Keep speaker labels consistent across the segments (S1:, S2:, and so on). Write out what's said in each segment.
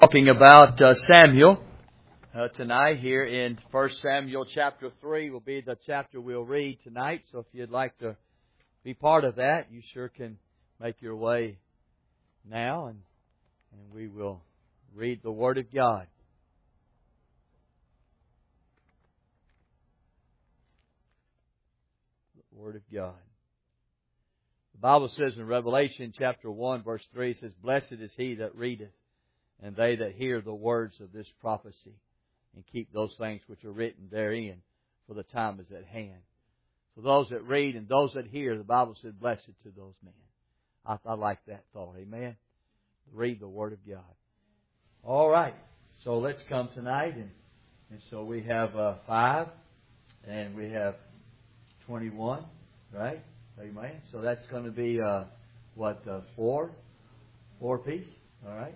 S1: Talking about Samuel tonight here in 1 Samuel chapter 3 will be the chapter we'll read tonight. So if you'd like to be part of that, you sure can make your way now and we will read the Word of God. The Word of God. The Bible says in Revelation chapter 1 verse 3, it says, "Blessed is he that readeth, and they that hear the words of this prophecy, and keep those things which are written therein, for the time is at hand." For those that read and those that hear, the Bible said, blessed to those men. I like that thought. Amen. Read the Word of God. All right. So let's come tonight. And so we have 5 and we have 21. Right? Amen. So that's going to be, 4? 4 piece. All right.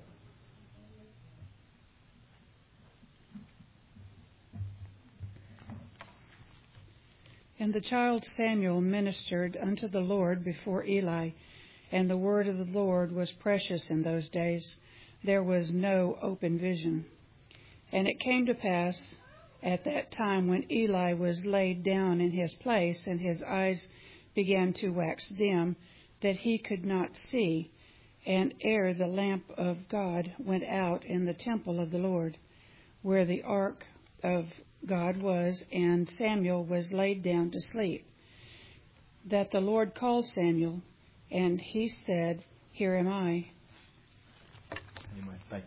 S2: And the child Samuel ministered unto the Lord before Eli, and the word of the Lord was precious in those days. There was no open vision. And it came to pass at that time when Eli was laid down in his place, and his eyes began to wax dim, that he could not see, and ere the lamp of God went out in the temple of the Lord, where the ark of God was, and Samuel was laid down to sleep, that the Lord called Samuel, and he said, Here am I.
S1: Amen. Thank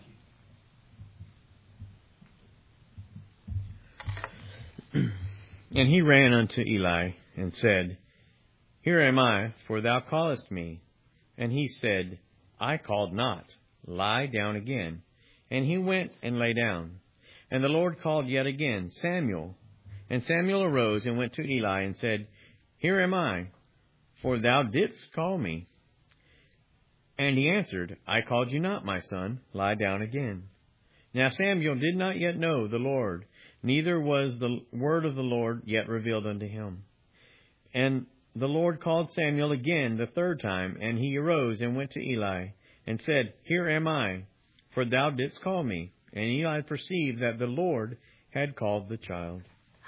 S3: you. And he ran unto Eli, and said, Here am I, for thou callest me. And he said, I called not. Lie down again. And he went and lay down. And the Lord called yet again, Samuel. And Samuel arose and went to Eli and said, Here am I, for thou didst call me. And he answered, I called you not, my son. Lie down again. Now Samuel did not yet know the Lord, neither was the word of the Lord yet revealed unto him. And the Lord called Samuel again the third time, and he arose and went to Eli and said, Here am I, for thou didst call me. And Eli perceived that the Lord had called the child.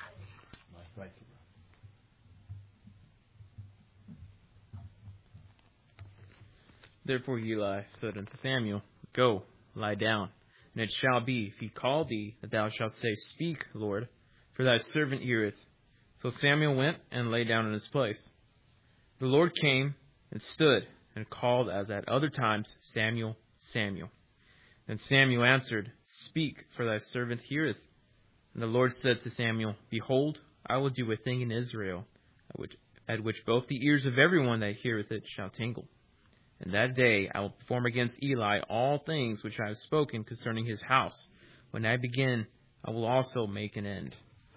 S4: Therefore Eli said unto Samuel, Go, lie down. And it shall be, if he call thee, that thou shalt say, Speak, Lord, for thy servant heareth. So Samuel went and lay down in his place. The Lord came and stood and called as at other times, Samuel, Samuel. Then Samuel answered, Speak, for thy servant heareth. And the Lord said to Samuel, Behold, I will do a thing in Israel, at which both the ears of everyone that heareth it shall tingle. And that day I will perform against Eli all things which I have spoken concerning his house. When I begin, I will also make an end.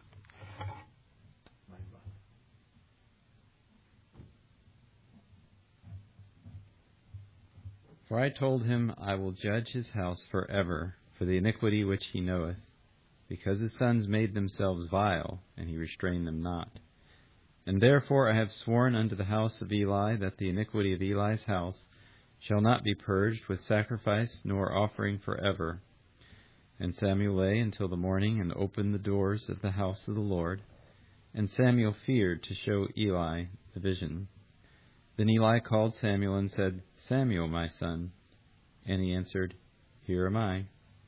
S5: For I told him, I will judge his house forever for the iniquity which he knoweth, because his sons made themselves vile, and he restrained them not. And therefore I have sworn unto the house of Eli that the iniquity of Eli's house shall not be purged with sacrifice nor offering forever. And Samuel lay until the morning, and opened the doors of the house of the Lord. And Samuel feared to show Eli the vision. Then Eli called Samuel and said, Samuel, my son. And he answered, Here am I.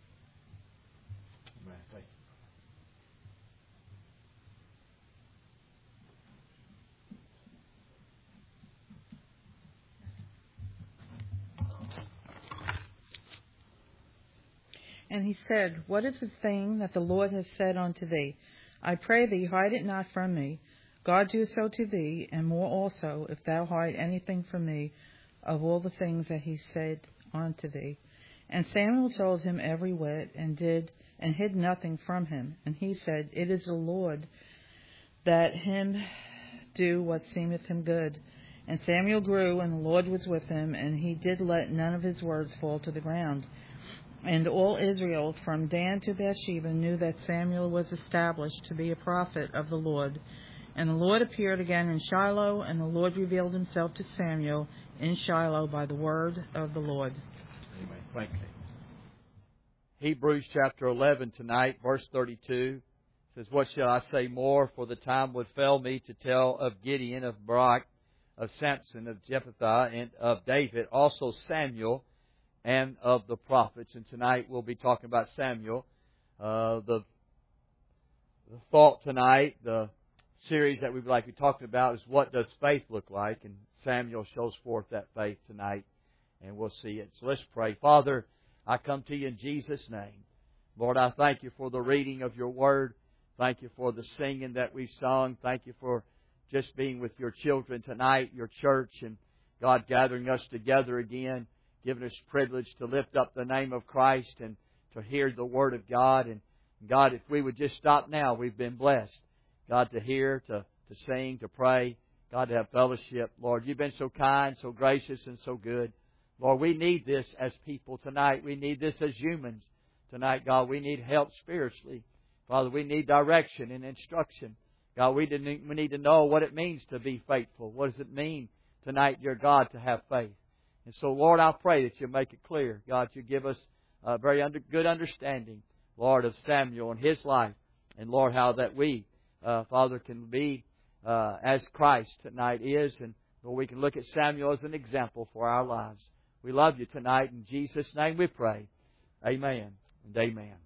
S6: And he said, What is the thing that the Lord has said unto thee? I pray thee, hide it not from me. God do so to thee, and more also, if thou hide anything from me of all the things that he said unto thee. And Samuel told him every whit, and hid nothing from him. And he said, It is the Lord, that him do what seemeth him good. And Samuel grew, and the Lord was with him, and he did let none of his words fall to the ground. And all Israel from Dan to Bathsheba knew that Samuel was established to be a prophet of the Lord. And the Lord appeared again in Shiloh, and the Lord revealed himself to Samuel in Shiloh by the word of the Lord.
S1: Amen. Thank you. Hebrews chapter 11 tonight, verse 32. It says, "What shall I say more? For the time would fail me to tell of Gideon, of Barak, of Samson, of Jephthah, and of David, also Samuel, and of the prophets." And tonight we'll be talking about Samuel. The thought tonight, the series that we'd like to be talking about is, what does faith look like? And Samuel shows forth that faith tonight, and we'll see it. So let's pray. Father, I come to you in Jesus' name. Lord, I thank you for the reading of your Word. Thank you for the singing that we've sung. Thank you for just being with your children tonight, your church, and God gathering us together again, giving us privilege to lift up the name of Christ and to hear the Word of God. And God, if we would just stop now, we've been blessed. God, to hear, to sing, to pray. God, to have fellowship. Lord, you've been so kind, so gracious, and so good. Lord, we need this as people tonight. We need this as humans tonight, God. We need help spiritually. Father, we need direction and instruction. God, we need to know what it means to be faithful. What does it mean tonight, dear God, to have faith? And so, Lord, I pray that you make it clear. God, you give us a very good understanding, Lord, of Samuel and his life. And, Lord, how that we, Father, can be as Christ tonight is. And, Lord, we can look at Samuel as an example for our lives. We love you tonight. In Jesus' name we pray. Amen and amen.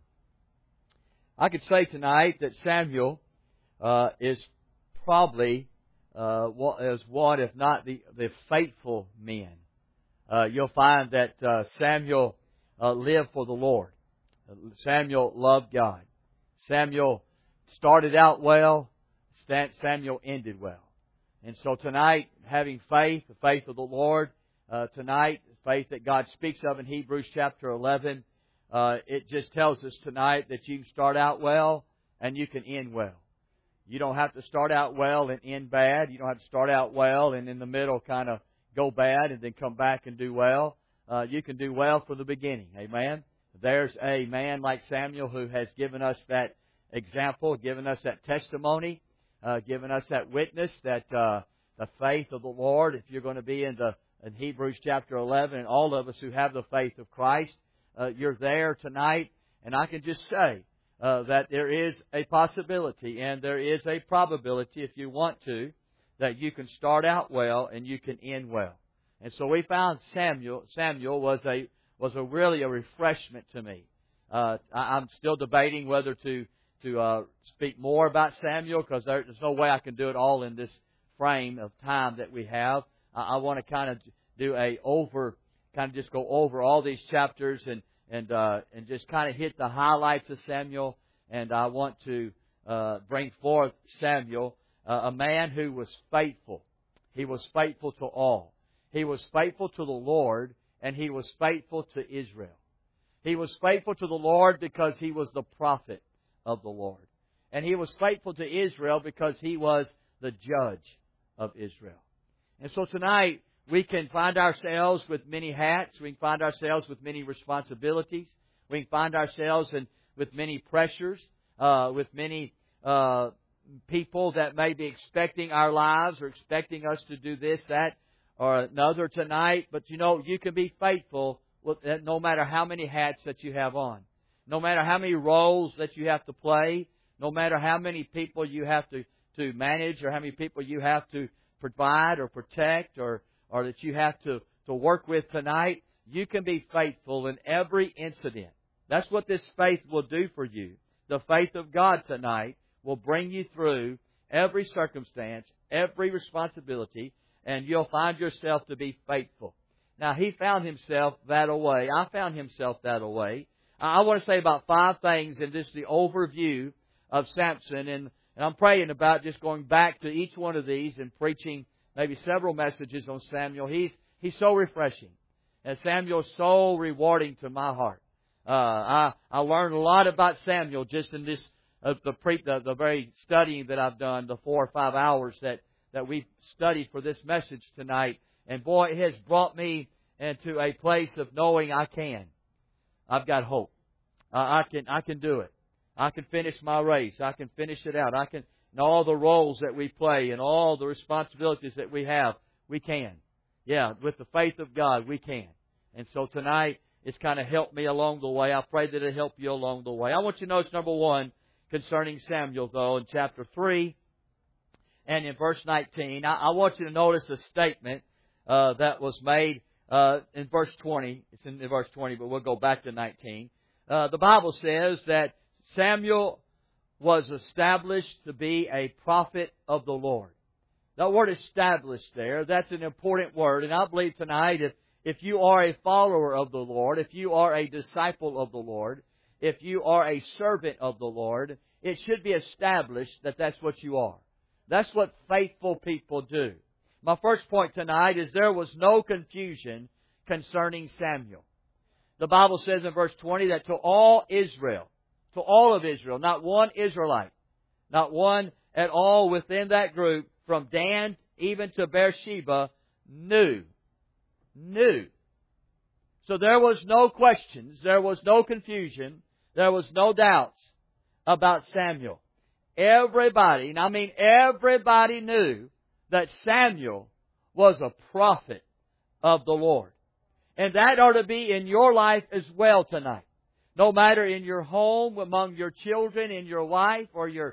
S1: I could say tonight that Samuel is probably is one, if not the faithful men. You'll find that Samuel lived for the Lord. Samuel loved God. Samuel started out well. Samuel ended well. And so tonight, having faith, the faith of the Lord, tonight, faith that God speaks of in Hebrews chapter 11, it just tells us tonight that you can start out well and you can end well. You don't have to start out well and end bad. You don't have to start out well and in the middle kind of go bad and then come back and do well. You can do well from the beginning. Amen. There's a man like Samuel who has given us that example, given us that testimony, given us that witness that the faith of the Lord, if you're going to be in Hebrews chapter 11, and all of us who have the faith of Christ, you're there tonight, and I can just say that there is a possibility and there is a probability, if you want to, that you can start out well and you can end well. And so we found Samuel was really a refreshment to me. I'm still debating whether to speak more about Samuel, because there's no way I can do it all in this frame of time that we have. I want to kind of just go over all these chapters and just kind of hit the highlights of Samuel. And I want to bring forth Samuel, a man who was faithful. He was faithful to all. He was faithful to the Lord, and he was faithful to Israel. He was faithful to the Lord because he was the prophet of the Lord. And he was faithful to Israel because he was the judge of Israel. And so tonight, we can find ourselves with many hats. We can find ourselves with many responsibilities. We can find ourselves with many pressures, with many people that may be expecting our lives or expecting us to do this, that, or another tonight. But you can be faithful no matter how many hats that you have on. No matter how many roles that you have to play. No matter how many people you have to manage, or how many people you have to provide or protect, or that you have to work with tonight. You can be faithful in every incident. That's what this faith will do for you. The faith of God tonight will bring you through every circumstance, every responsibility, and you'll find yourself to be faithful. Now, he found himself that way. I found himself that way. I want to say about 5 things in this, the overview of Samson, and I'm praying about just going back to each one of these and preaching maybe several messages on Samuel. He's so refreshing. And Samuel's so rewarding to my heart. I learned a lot about Samuel just in this the very studying that I've done, the 4 or 5 hours that we've studied for this message tonight. And boy, it has brought me into a place of knowing I can. I've got hope. I can do it. I can finish my race. I can finish it out. And all the roles that we play and all the responsibilities that we have, we can. Yeah, with the faith of God, we can. And so tonight, It's kind of helped me along the way. I pray that it'll help you along the way. I want you to notice, number one, concerning Samuel, though, in chapter 3 and in verse 19. I want you to notice a statement that was made in verse 20. It's in verse 20, but we'll go back to 19. The Bible says that Samuel was established to be a prophet of the Lord. That word established there, that's an important word. And I believe tonight if you are a follower of the Lord, if you are a disciple of the Lord, if you are a servant of the Lord, it should be established that that's what you are. That's what faithful people do. My first point tonight is there was no confusion concerning Samuel. The Bible says in verse 20 that to all of Israel, not one Israelite, not one at all within that group, from Dan even to Beersheba, knew. So there was no questions, there was no confusion, there was no doubts about Samuel. Everybody, and I mean everybody, knew that Samuel was a prophet of the Lord. And that ought to be in your life as well tonight. No matter in your home, among your children, in your wife or your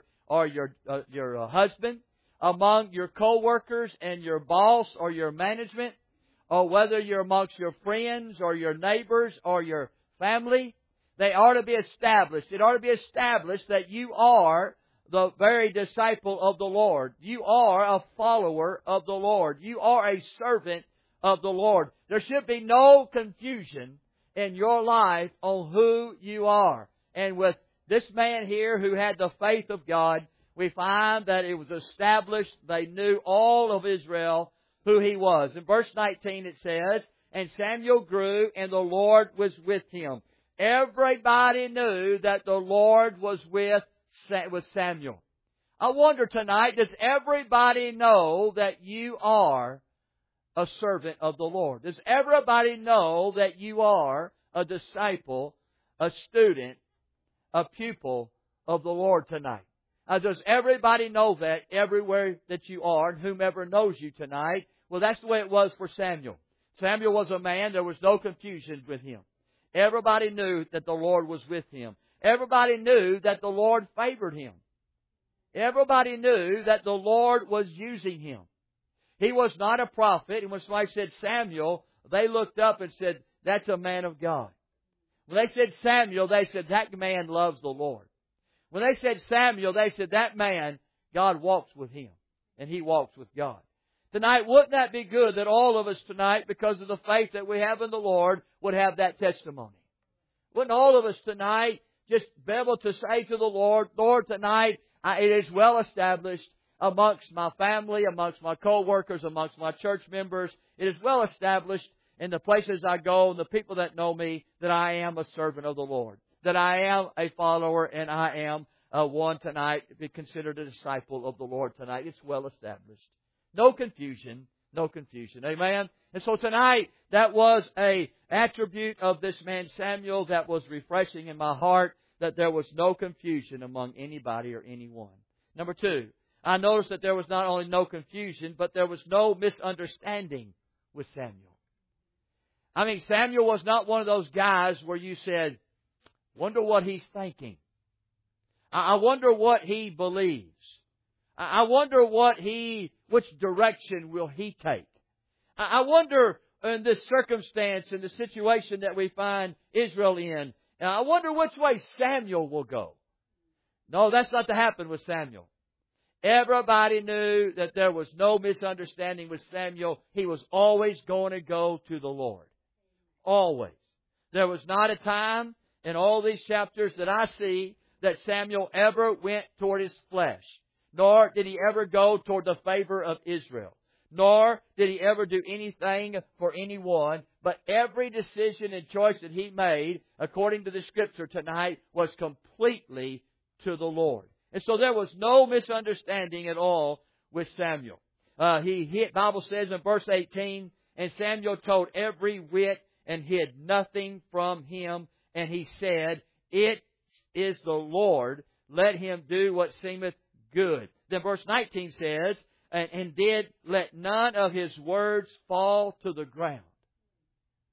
S1: husband, among your co-workers and your boss or your management, or whether you're amongst your friends or your neighbors or your family, they ought to be established. It ought to be established that you are the very disciple of the Lord. You are a follower of the Lord. You are a servant of the Lord. There should be no confusion in your life on who you are. And with this man here who had the faith of God, we find that it was established. They knew all of Israel who he was. In verse 19 it says, and Samuel grew and the Lord was with him. Everybody knew that the Lord was with Samuel. I wonder tonight, does everybody know that you are a servant of the Lord? Does everybody know that you are a disciple, a student, a pupil of the Lord tonight? Does everybody know that everywhere that you are, and whomever knows you tonight? Well, that's the way it was for Samuel. Samuel was a man, there was no confusion with him. Everybody knew that the Lord was with him. Everybody knew that the Lord favored him. Everybody knew that the Lord was using him. He was not a prophet, and when somebody said Samuel, they looked up and said, that's a man of God. When they said Samuel, they said, that man loves the Lord. When they said Samuel, they said, that man, God walks with him, and he walks with God. Tonight, wouldn't that be good that all of us tonight, because of the faith that we have in the Lord, would have that testimony? Wouldn't all of us tonight just be able to say to the Lord, Lord, tonight, it is well established amongst my family, amongst my co-workers, amongst my church members. It is well established in the places I go and the people that know me that I am a servant of the Lord, that I am a follower and I am one tonight to be considered a disciple of the Lord tonight. It's well established. No confusion. No confusion. Amen? And so tonight, that was an attribute of this man Samuel that was refreshing in my heart, that there was no confusion among anybody or anyone. Number two, I noticed that there was not only no confusion, but there was no misunderstanding with Samuel. I mean, Samuel was not one of those guys where you said, wonder what he's thinking. I wonder what he believes. I wonder which direction will he take. I wonder in this circumstance, in the situation that we find Israel in, I wonder which way Samuel will go. No, that's not to happen with Samuel. Everybody knew that there was no misunderstanding with Samuel. He was always going to go to the Lord. Always. There was not a time in all these chapters that I see that Samuel ever went toward his flesh. Nor did he ever go toward the favor of Israel. Nor did he ever do anything for anyone. But every decision and choice that he made, according to the Scripture tonight, was completely to the Lord. And so there was no misunderstanding at all with Samuel. Bible says in verse 18, and Samuel told every whit and hid nothing from him. And he said, it is the Lord. Let him do what seemeth good. Then verse 19 says, and did let none of his words fall to the ground.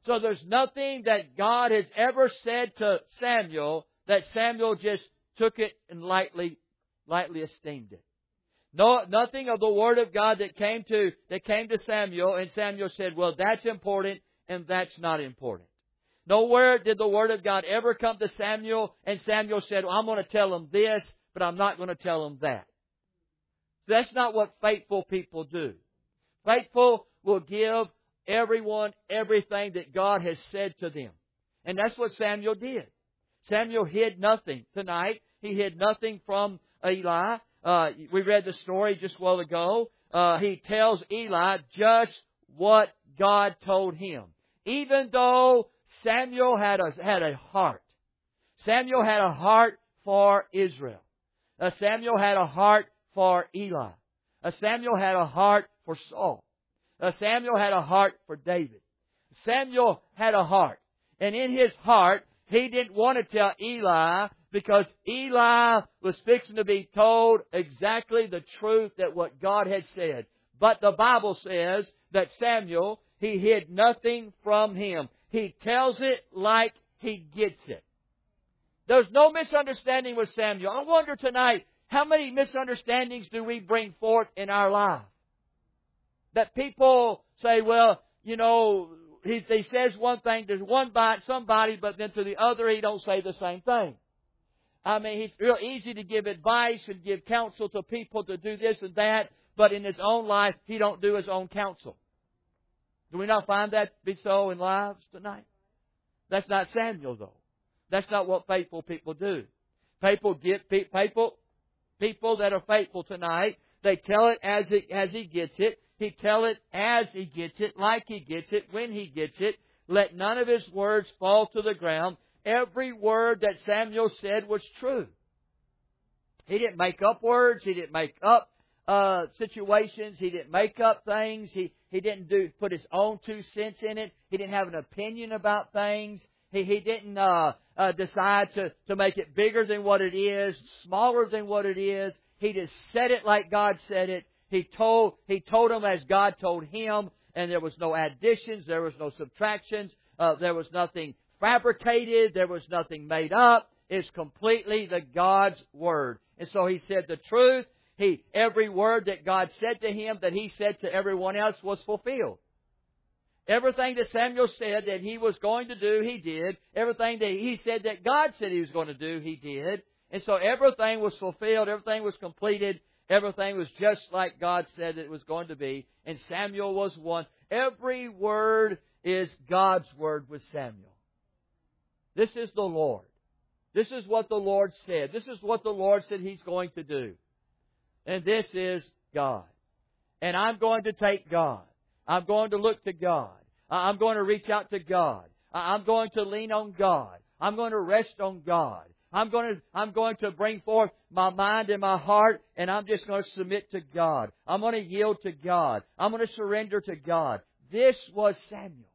S1: So there's nothing that God has ever said to Samuel that Samuel just took it and lightly esteemed it. No, nothing of the Word of God that came to Samuel, and Samuel said, well, that's important and that's not important. Nowhere did the Word of God ever come to Samuel, and Samuel said, well, I'm going to tell him this, but I'm not going to tell him that. That's not what faithful people do. Faithful will give everyone everything that God has said to them. And that's what Samuel did. Samuel hid nothing tonight. He hid nothing from Eli. We read the story just a while ago. He tells Eli just what God told him. Even though Samuel had a heart. Samuel had a heart for Israel. Samuel had a heart for Eli. Samuel had a heart for Saul. Samuel had a heart for David. Samuel had a heart. And in his heart, he didn't want to tell Eli because Eli was fixing to be told exactly the truth that what God had said. But the Bible says that Samuel, he hid nothing from him. He tells it like he gets it. There's no misunderstanding with Samuel. I wonder tonight, how many misunderstandings do we bring forth in our life? That people say, well, you know, he says one thing to somebody, but then to the other he don't say the same thing. I mean, it's real easy to give advice and give counsel to people to do this and that, but in his own life, he don't do his own counsel. Do we not find that to be so in lives tonight? That's not Samuel, though. That's not what faithful people do. People that are faithful tonight, they tell it as he gets it. He tell it as he gets it, like he gets it, when he gets it. Let none of his words fall to the ground. Every word that Samuel said was true. He didn't make up words. He didn't make up situations. He didn't make up things. He didn't put his own 2 cents in it. He didn't have an opinion about things. He didn't decide to make it bigger than what it is, smaller than what it is. He just said it like God said it. He told him as God told him, and there was no additions, there was no subtractions, there was nothing fabricated, there was nothing made up. It's completely the God's Word. And so he said the truth. Every word that God said to him, that he said to everyone else, was fulfilled. Everything that Samuel said that he was going to do, he did. Everything that he said that God said he was going to do, he did. And so everything was fulfilled, everything was completed, everything was just like God said it was going to be. And Samuel was one. Every word is God's word with Samuel. This is the Lord. This is what the Lord said. This is what the Lord said He's going to do. And this is God. And I'm going to take God. I'm going to look to God. I'm going to reach out to God. I'm going to lean on God. I'm going to rest on God. I'm going to bring forth my mind and my heart, and I'm just going to submit to God. I'm going to yield to God. I'm going to surrender to God. This was Samuel.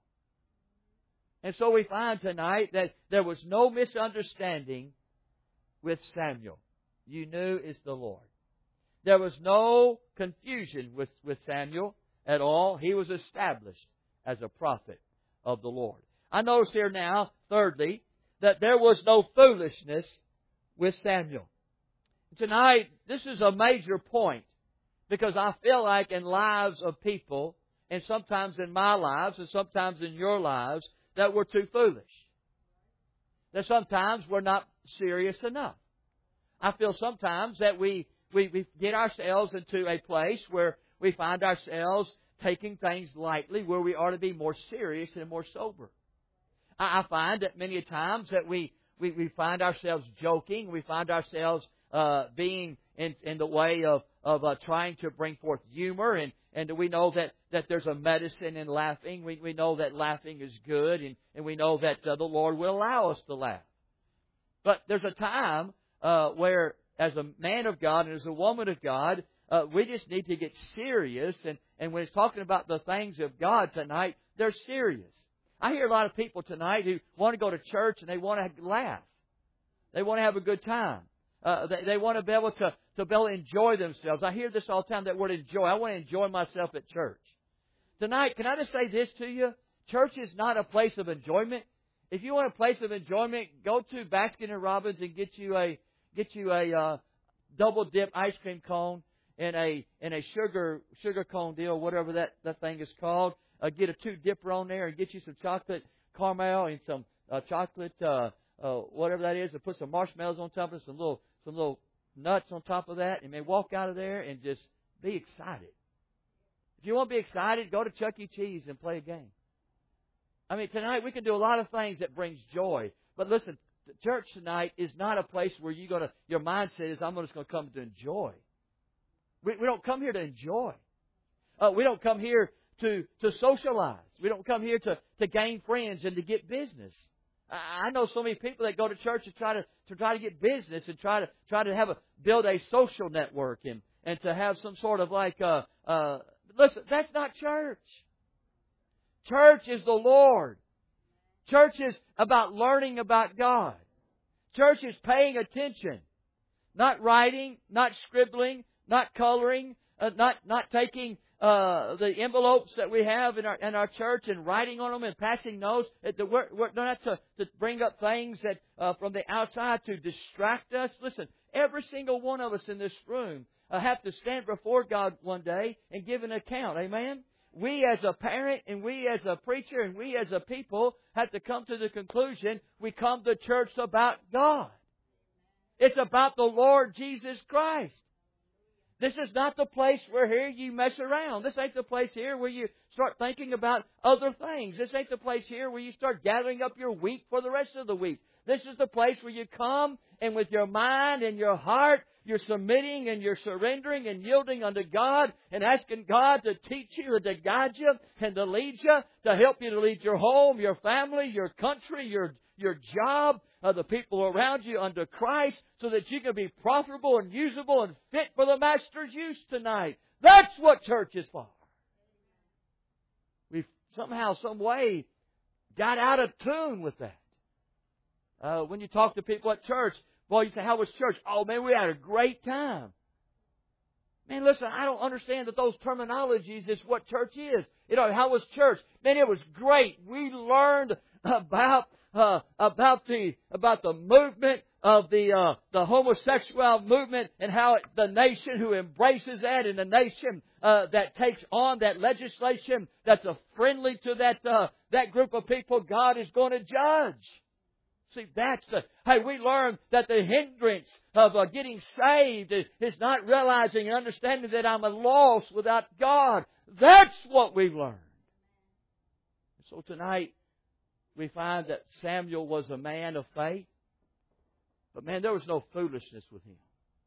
S1: And so we find tonight that there was no misunderstanding with Samuel. You knew it's the Lord. There was no confusion with Samuel at all. He was established as a prophet of the Lord. I notice here now, thirdly, that there was no foolishness with Samuel. Tonight, this is a major point, because I feel like in lives of people, and sometimes in my lives, and sometimes in your lives, that we're too foolish. That sometimes we're not serious enough. I feel sometimes that we get ourselves into a place where we find ourselves taking things lightly, where we ought to be more serious and more sober. I find that many times that we find ourselves joking, we find ourselves being in the way of trying to bring forth humor, and we know that there's a medicine in laughing. We know that laughing is good, and we know that the Lord will allow us to laugh. But there's a time where, as a man of God and as a woman of God, we just need to get serious. And when it's talking about the things of God tonight, they're serious. I hear a lot of people tonight who want to go to church and they want to laugh. They want to have a good time. They want to be able to enjoy themselves. I hear this all the time, that word enjoy. I want to enjoy myself at church. Tonight, can I just say this to you? Church is not a place of enjoyment. If you want a place of enjoyment, go to Baskin and Robbins and get you a double dip ice cream cone and a sugar cone deal, whatever that thing is called. Get a 2 dipper on there and get you some chocolate caramel and some chocolate whatever that is, and put some marshmallows on top of it, some little nuts on top of that, and then walk out of there and just be excited. If you want to be excited, go to Chuck E. Cheese and play a game. I mean, tonight we can do a lot of things that brings joy. But listen, church tonight is not a place where your mindset is, I'm just going to come to enjoy. We don't come here to enjoy. We don't come here to socialize. We don't come here to gain friends and to get business. I know so many people that go to church to try to get business and try to build a social network and to have some sort of listen, that's not church. Church is the Lord. Church is about learning about God. Church is paying attention. Not writing, not scribbling, not coloring, not taking the envelopes that we have in our church and writing on them and passing notes. We're not to bring up things that from the outside to distract us. Listen, every single one of us in this room have to stand before God one day and give an account. Amen? We as a parent and we as a preacher and we as a people have to come to the conclusion we come to church about God. It's about the Lord Jesus Christ. This is not the place where here you mess around. This ain't the place here where you start thinking about other things. This ain't the place here where you start gathering up your week for the rest of the week. This is the place where you come and with your mind and your heart, you're submitting and you're surrendering and yielding unto God and asking God to teach you and to guide you and to lead you, to help you to lead your home, your family, your country, your job, the people around you under Christ so that you can be profitable and usable and fit for the Master's use tonight. That's what church is for. We've somehow, some way got out of tune with that. When you talk to people at church, boy, you say, how was church? Oh, man, we had a great time. Man, listen, I don't understand that those terminologies is what church is. How was church? Man, it was great. We learned about the movement of the homosexual movement and how the nation who embraces that and the nation that takes on that legislation that's friendly to that group of people, God is going to judge. See, we learned that the hindrance of getting saved is not realizing and understanding that I'm lost without God. That's what we learned. So tonight, we find that Samuel was a man of faith. But man, there was no foolishness with him.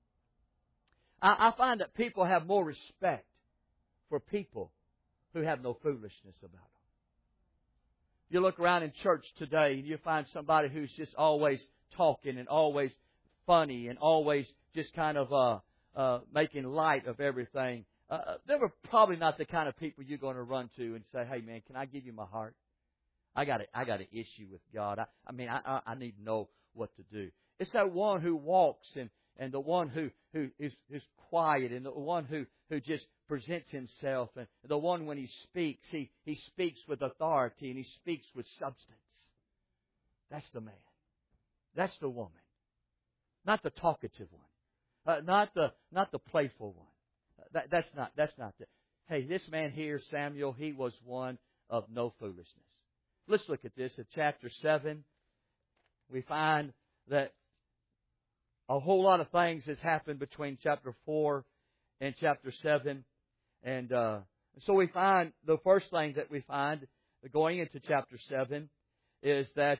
S1: I find that people have more respect for people who have no foolishness about them. You look around in church today and you find somebody who's just always talking and always funny and always just kind of making light of everything. They were probably not the kind of people you're going to run to and say, hey man, can I give you my heart? I got an issue with God. I need to know what to do. It's that one who walks and the one who is quiet and the one who just presents himself and the one when he speaks, he speaks with authority and he speaks with substance. That's the man. That's the woman. Not the talkative one. Not the playful one. That's not the. Hey, this man here, Samuel, he was one of no foolishness. Let's look at this. In chapter 7, we find that a whole lot of things has happened between chapter 4 and chapter 7. And so we find, the first thing that we find going into chapter 7 is that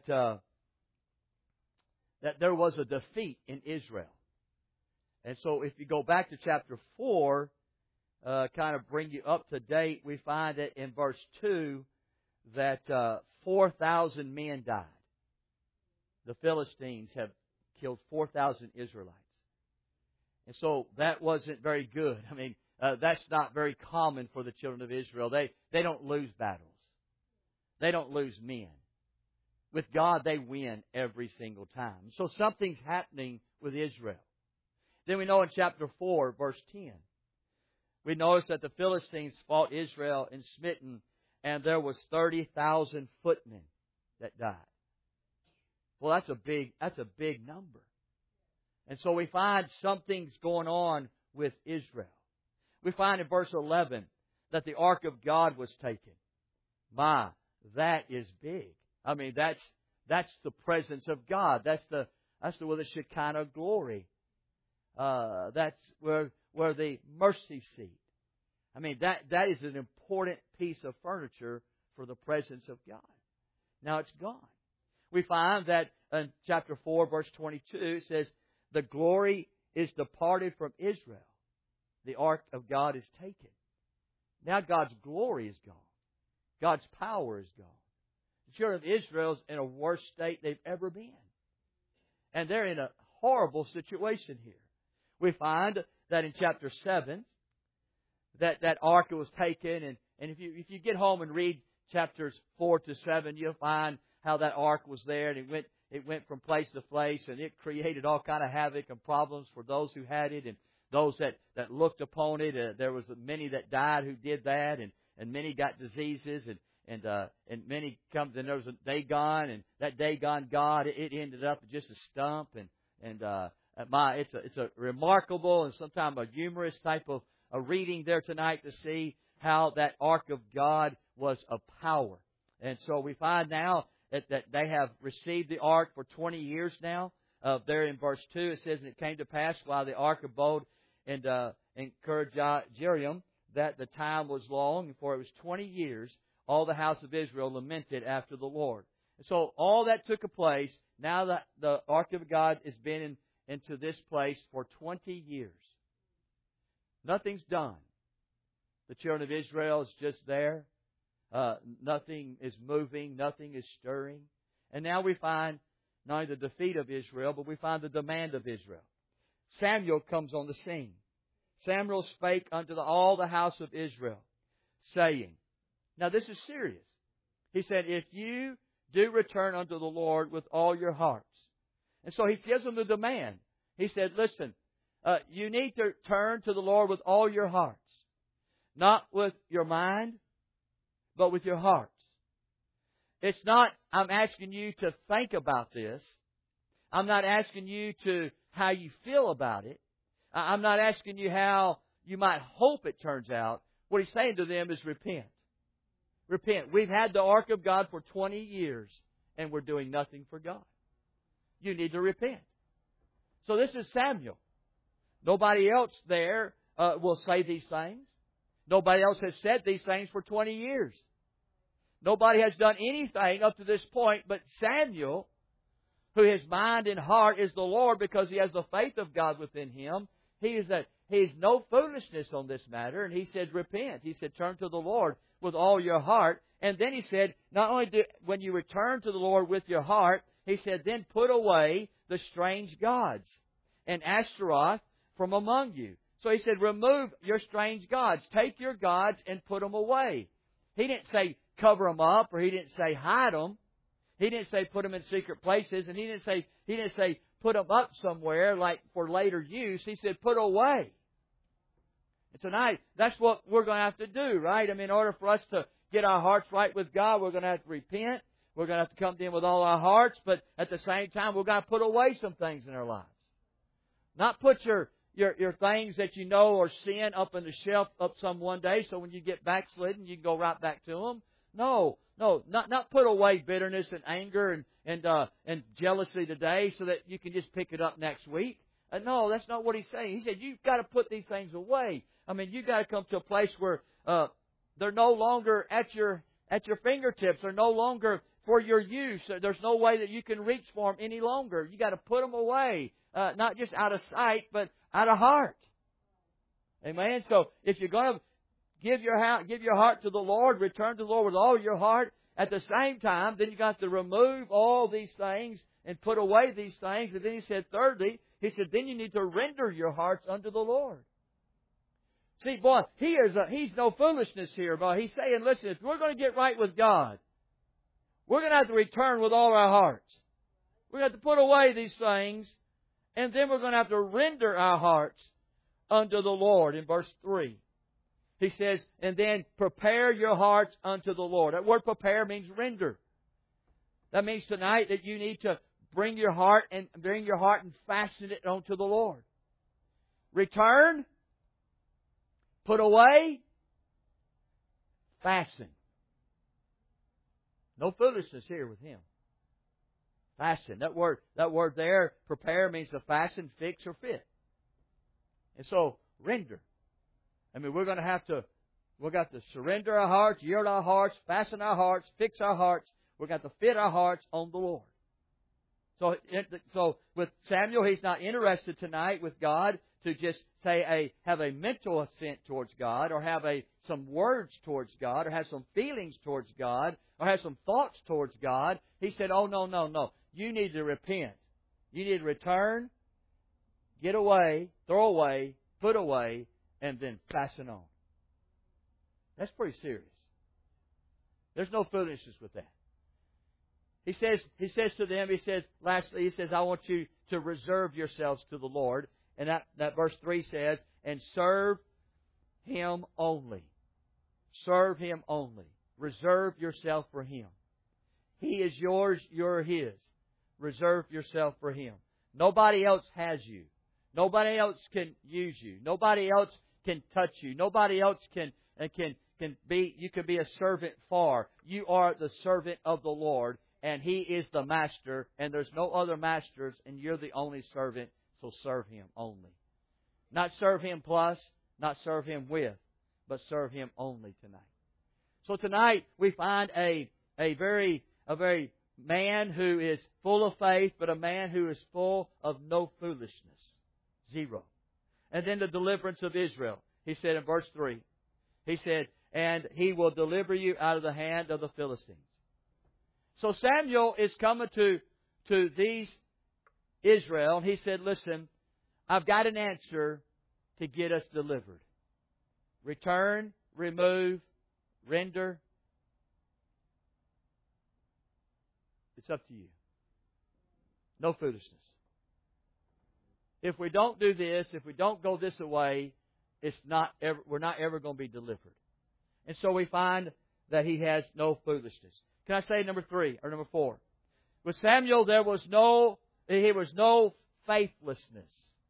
S1: there was a defeat in Israel. And so if you go back to chapter 4, kind of bring you up to date, we find that in verse 2 that 4,000 men died. The Philistines have killed 4,000 Israelites. And so that wasn't very good. I mean, that's not very common for the children of Israel. They don't lose battles. They don't lose men. With God, they win every single time. So something's happening with Israel. Then we know in chapter 4, verse 10, we notice that the Philistines fought Israel and smitten and there was 30,000 footmen that died. Well, that's a big number. And so we find something's going on with Israel. We find in verse 11 that the ark of God was taken. My, that is big. I mean, that's the presence of God. That's the Shekinah glory. That's where the mercy seat. I mean, that is an important piece of furniture for the presence of God. Now it's gone. We find that in chapter 4, verse 22, it says, the glory is departed from Israel. The ark of God is taken. Now God's glory is gone. God's power is gone. The children of Israel is in a worse state they've ever been. And they're in a horrible situation here. We find that in chapter 7, that ark was taken, and if you get home and read chapters 4 to 7, you'll find how that ark was there, and it went from place to place, and it created all kind of havoc and problems for those who had it and those that looked upon it. There was many that died who did that, and many got diseases, and many come. Then there was a Dagon, and that Dagon god, it ended up just a stump, it's a remarkable and sometimes a humorous type of a reading there tonight to see how that ark of God was a power. And so we find now that they have received the ark for 20 years now. There in verse 2 it says, and it came to pass while the ark abode in Kiriath-Jearim that the time was long, for it was 20 years, all the house of Israel lamented after the Lord. And so all that took place. Now that the ark of God has been into this place for 20 years. Nothing's done. The children of Israel is just there. Nothing is moving. Nothing is stirring. And now we find not only the defeat of Israel, but we find the demand of Israel. Samuel comes on the scene. Samuel spake unto all the house of Israel, saying, now this is serious. He said, if you do return unto the Lord with all your hearts. And so he gives them the demand. He said, listen, you need to turn to the Lord with all your hearts. Not with your mind, but with your hearts. It's not, I'm asking you to think about this. I'm not asking you to how you feel about it. I'm not asking you how you might hope it turns out. What he's saying to them is repent. Repent. We've had the ark of God for 20 years, and we're doing nothing for God. You need to repent. So this is Samuel. Nobody else there will say these things. Nobody else has said these things for 20 years. Nobody has done anything up to this point but Samuel, who his mind and heart is the Lord because he has the faith of God within him. He's no foolishness on this matter. And he said, repent. He said, turn to the Lord with all your heart. And then he said, not only when you return to the Lord with your heart, he said, then put away the strange gods and Ashtaroth from among you. So he said, remove your strange gods. Take your gods and put them away. He didn't say cover them up, or he didn't say hide them. He didn't say put them in secret places, and he didn't say put them up somewhere like for later use. He said put away. And tonight, that's what we're going to have to do, right? I mean, in order for us to get our hearts right with God, we're going to have to repent. We're going to have to come to Him with all our hearts, but at the same time, we're going to put away some things in our lives. Not put your things that you know are sin up on the shelf up some one day, so when you get backslidden, you can go right back to them. No, not put away bitterness and anger and jealousy today so that you can just pick it up next week. No, that's not what he's saying. He said you've got to put these things away. I mean, you've got to come to a place where they're no longer at your fingertips. They're no longer for your use. There's no way that you can reach for them any longer. You've got to put them away, not just out of sight, but out of heart. Amen? So if you're going to give your heart to the Lord, return to the Lord with all your heart, at the same time, then you've got to remove all these things and put away these things. And then he said, thirdly, he said, then you need to render your hearts unto the Lord. See, boy, he's no foolishness here, boy. He's saying, listen, if we're going to get right with God, we're going to have to return with all our hearts. We're going to have to put away these things, and then we're going to have to render our hearts unto the Lord in verse 3. He says, and then prepare your hearts unto the Lord. That word prepare means render. That means tonight that you need to bring your heart and fasten it onto the Lord. Return, put away, fasten. No foolishness here with Him. Fasten. That word there, prepare, means to fasten, fix, or fit. And so, render. I mean, we've got to surrender our hearts, yield our hearts, fasten our hearts, fix our hearts. We've got to fit our hearts on the Lord. So with Samuel, he's not interested tonight with God to just have a mental assent towards God, or have some words towards God, or have some feelings towards God, or have some thoughts towards God. He said, oh, no. You need to repent. You need to return, get away, throw away, put away, and then fasten on. That's pretty serious. There's no foolishness with that. He says to them, lastly, I want you to reserve yourselves to the Lord. And that verse 3 says, and serve Him only. Serve Him only. Reserve yourself for Him. He is yours, you're His. Reserve yourself for Him. Nobody else has you. Nobody else can use you. Nobody else can touch you. Nobody else can be, you can be a servant for. You are the servant of the Lord, and He is the master, and there's no other masters, and you're the only servant, so serve Him only. Not serve Him plus, not serve Him with, but serve Him only tonight. So tonight we find a very man who is full of faith, but a man who is full of no foolishness. Zero. And then the deliverance of Israel. He said in verse 3, He said, and He will deliver you out of the hand of the Philistines. So Samuel is coming to these Israel, and he said, listen, I've got an answer to get us delivered. Return, remove, render. It's up to you. No foolishness. If we don't do this, if we don't go this way, we're not ever going to be delivered. And so we find that he has no foolishness. Can I say number 4? With Samuel, there was no faithlessness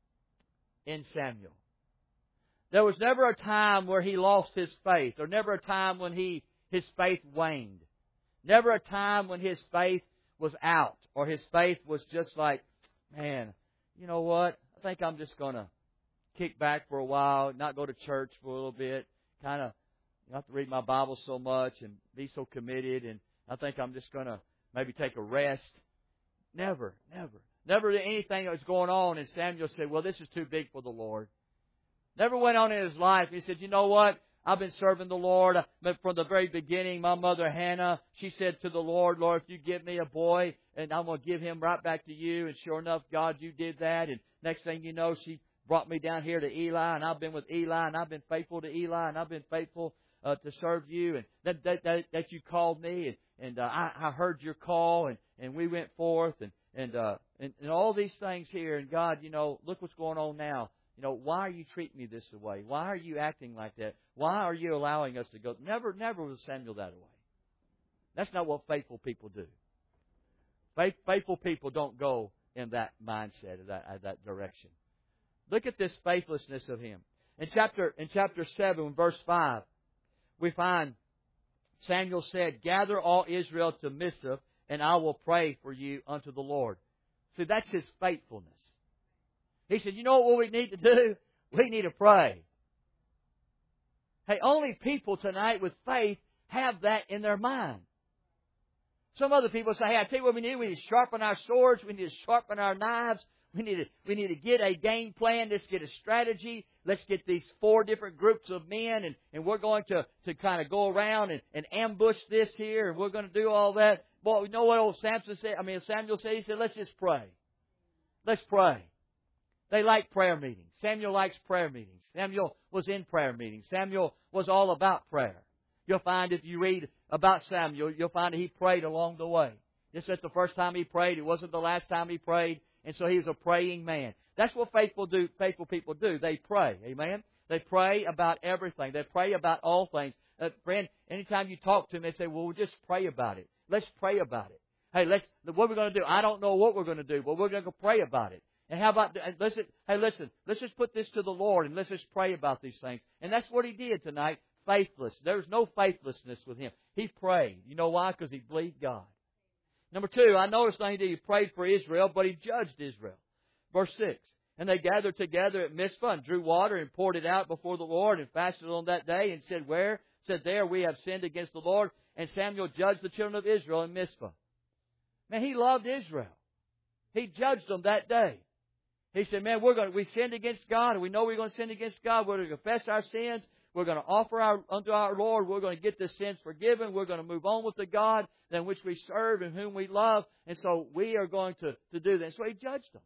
S1: in Samuel. There was never a time where he lost his faith, or never a time when his faith waned. Never a time when his faith was out, or his faith was just like, man, you know what? I think I'm just going to kick back for a while, not go to church for a little bit, kind of not to read my Bible so much and be so committed, and I think I'm just going to maybe take a rest. Never anything that was going on, and Samuel said, well, this is too big for the Lord. Never went on in his life. He said, you know what? I've been serving the Lord from the very beginning. My mother, Hannah, she said to the Lord, Lord, if you give me a boy, and I'm going to give him right back to you. And sure enough, God, you did that. And next thing you know, she brought me down here to Eli, and I've been with Eli, and I've been faithful to Eli, and I've been faithful to serve you. And that you called me, and I heard your call, and we went forth, and all these things here. And God, you know, look what's going on now. You know, why are you treating me this way? Why are you acting like that? Why are you allowing us to go? Never was Samuel that way. That's not what faithful people do. Faithful people don't go in that mindset, that direction. Look at this faithlessness of him. In chapter 7, verse 5, we find Samuel said, gather all Israel to Mizpah, and I will pray for you unto the Lord. See, that's his faithfulness. He said, you know what we need to do? We need to pray. Hey, only people tonight with faith have that in their mind. Some other people say, hey, I tell you what we need. We need to sharpen our swords. We need to sharpen our knives. We need to get a game plan. Let's get a strategy. Let's get these 4 different groups of men, and we're going to kind of go around and ambush this here, and we're going to do all that. Well, you know what old Samuel said? He said, let's just pray. Let's pray. They like prayer meetings. Samuel likes prayer meetings. Samuel was in prayer meetings. Samuel was all about prayer. You'll find if you read about Samuel, you'll find that he prayed along the way. This is the first time he prayed. It wasn't the last time he prayed. And so he was a praying man. That's what faithful people do. They pray. Amen? They pray about everything. They pray about all things. Friend, anytime you talk to them, they say, well, we'll just pray about it. Let's pray about it. Hey, what we're going to do? I don't know what we're going to do, but we're going to go pray about it. And how about, listen, let's just put this to the Lord and let's just pray about these things. And that's what he did tonight. Faithless. There's no faithlessness with him. He prayed. You know why? Because he believed God. Number 2, I noticed that he prayed for Israel, but he judged Israel. Verse 6. And they gathered together at Mizpah and drew water and poured it out before the Lord and fasted on that day and said, where? Said, there we have sinned against the Lord. And Samuel judged the children of Israel in Mizpah. Man, he loved Israel. He judged them that day. He said, man, we sinned against God, and we know we're going to sin against God. We're going to confess our sins. We're going to offer unto our Lord. We're going to get the sins forgiven. We're going to move on with the God in which we serve and whom we love. And so we are going to do that. So he judged them.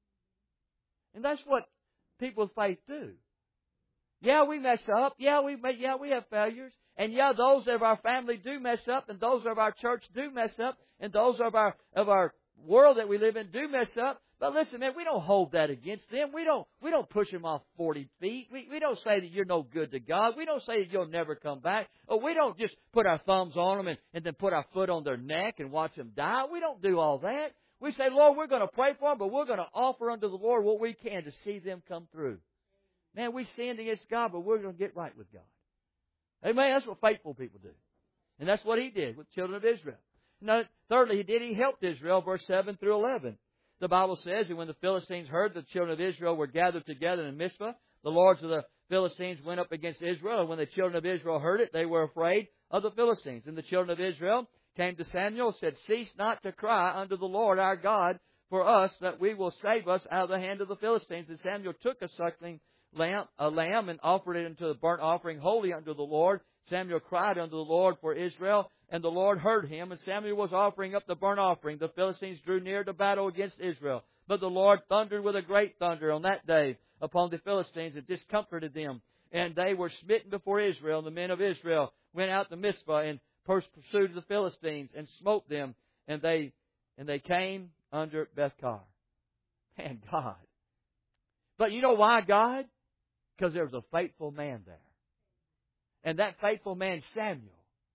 S1: And that's what people of faith do. Yeah, we mess up. Yeah, we have failures. And yeah, those of our family do mess up, and those of our church do mess up, and those of our world that we live in do mess up. But listen, man, we don't hold that against them. We don't push them off 40 feet. We don't say that you're no good to God. We don't say that you'll never come back. Or we don't just put our thumbs on them and then put our foot on their neck and watch them die. We don't do all that. We say, Lord, we're going to pray for them, but we're going to offer unto the Lord what we can to see them come through. Man, we sinned against God, but we're going to get right with God. Amen. That's what faithful people do. And that's what he did with the children of Israel. Now, thirdly, he helped Israel, verse 7 through 11. The Bible says, and when the Philistines heard the children of Israel were gathered together in Mizpah, the lords of the Philistines went up against Israel. And when the children of Israel heard it, they were afraid of the Philistines. And the children of Israel came to Samuel and said, cease not to cry unto the Lord our God for us, that we will save us out of the hand of the Philistines. And Samuel took a suckling lamb, and offered it unto the burnt offering holy unto the Lord. Samuel cried unto the Lord for Israel, and the Lord heard him. And Samuel was offering up the burnt offering. The Philistines drew near to battle against Israel. But the Lord thundered with a great thunder on that day upon the Philistines, and discomforted them. And they were smitten before Israel. And the men of Israel went out to Mizpah and pursued the Philistines and smote them. And they came under Bethkar. Man, God. But you know why God? Because there was a faithful man there. And that faithful man, Samuel,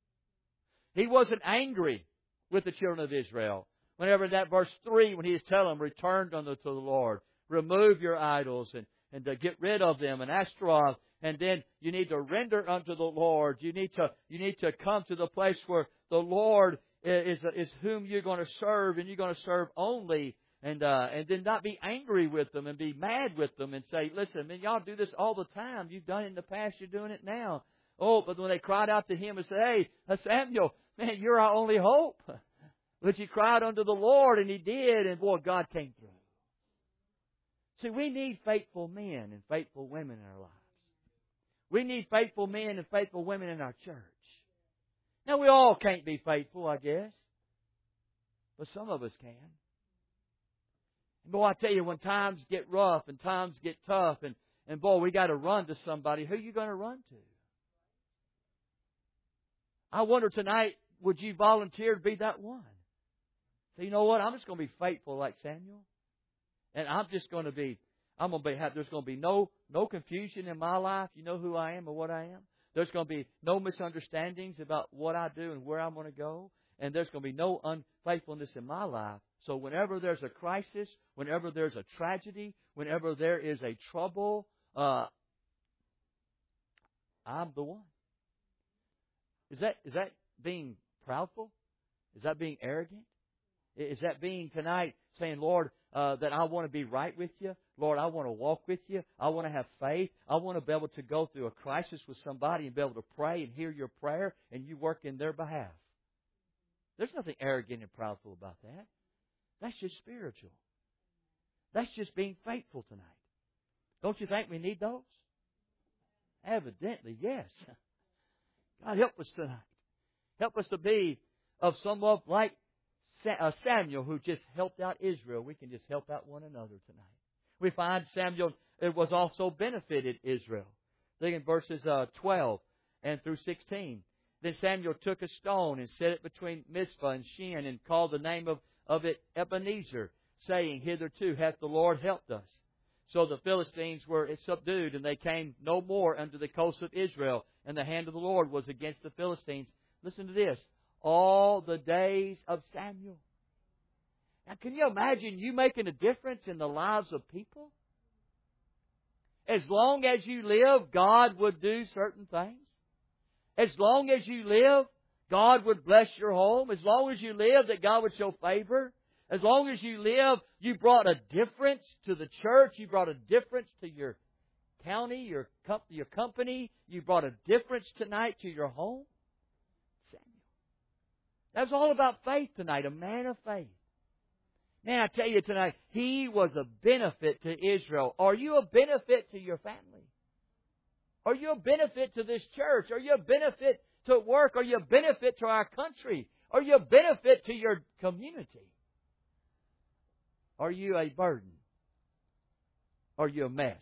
S1: he wasn't angry with the children of Israel. Whenever that verse 3, when he is telling them, return unto the Lord, remove your idols and to get rid of them, and Ashtaroth, and then you need to render unto the Lord. You need to come to the place where the Lord is whom you're going to serve, and you're going to serve only. And then not be angry with them and be mad with them and say, listen, man, y'all do this all the time. You've done it in the past. You're doing it now. Oh, but when they cried out to him and said, hey, Samuel, man, you're our only hope. But he cried unto the Lord, and he did, and boy, God came through. See, we need faithful men and faithful women in our lives. We need faithful men and faithful women in our church. Now, we all can't be faithful, I guess. But some of us can. And boy, I tell you, when times get rough and times get tough, and boy, we got to run to somebody. Who are you going to run to? I wonder tonight, would you volunteer to be that one? So you know what? I'm just going to be faithful like Samuel. And I'm just going to be, there's going to be no confusion in my life. You know who I am and what I am. There's going to be no misunderstandings about what I do and where I'm going to go. And there's going to be no unfaithfulness in my life. So whenever there's a crisis, whenever there's a tragedy, whenever there is a trouble, I'm the one. Is that being proudful? Is that being arrogant? Is that being tonight saying, Lord, that I want to be right with you? Lord, I want to walk with you. I want to have faith. I want to be able to go through a crisis with somebody and be able to pray and hear your prayer and you work in their behalf. There's nothing arrogant and proudful about that. That's just spiritual. That's just being faithful tonight. Don't you think we need those? Evidently, yes. God, help us tonight. Help us to be of someone like Samuel, who just helped out Israel. We can just help out one another tonight. We find Samuel, it was also benefited Israel. Look in verses 12 and through 16. Then Samuel took a stone and set it between Mizpah and Shen, and called the name of it Ebenezer, saying, hitherto hath the Lord helped us. So the Philistines were subdued, and they came no more unto the coast of Israel, and the hand of the Lord was against the Philistines. Listen to this. All the days of Samuel. Now, can you imagine you making a difference in the lives of people? As long as you live, God would do certain things. As long as you live, God would bless your home. As long as you live, that God would show favor. As long as you live, you brought a difference to the church. You brought a difference to your county, your company. You brought a difference tonight to your home. Samuel. That's all about faith tonight, a man of faith. Man, I tell you tonight, he was a benefit to Israel. Are you a benefit to your family? Are you a benefit to this church? Are you a benefit to work? Are you a benefit to our country? Are you a benefit to your community? Are you a burden? Are you a mess?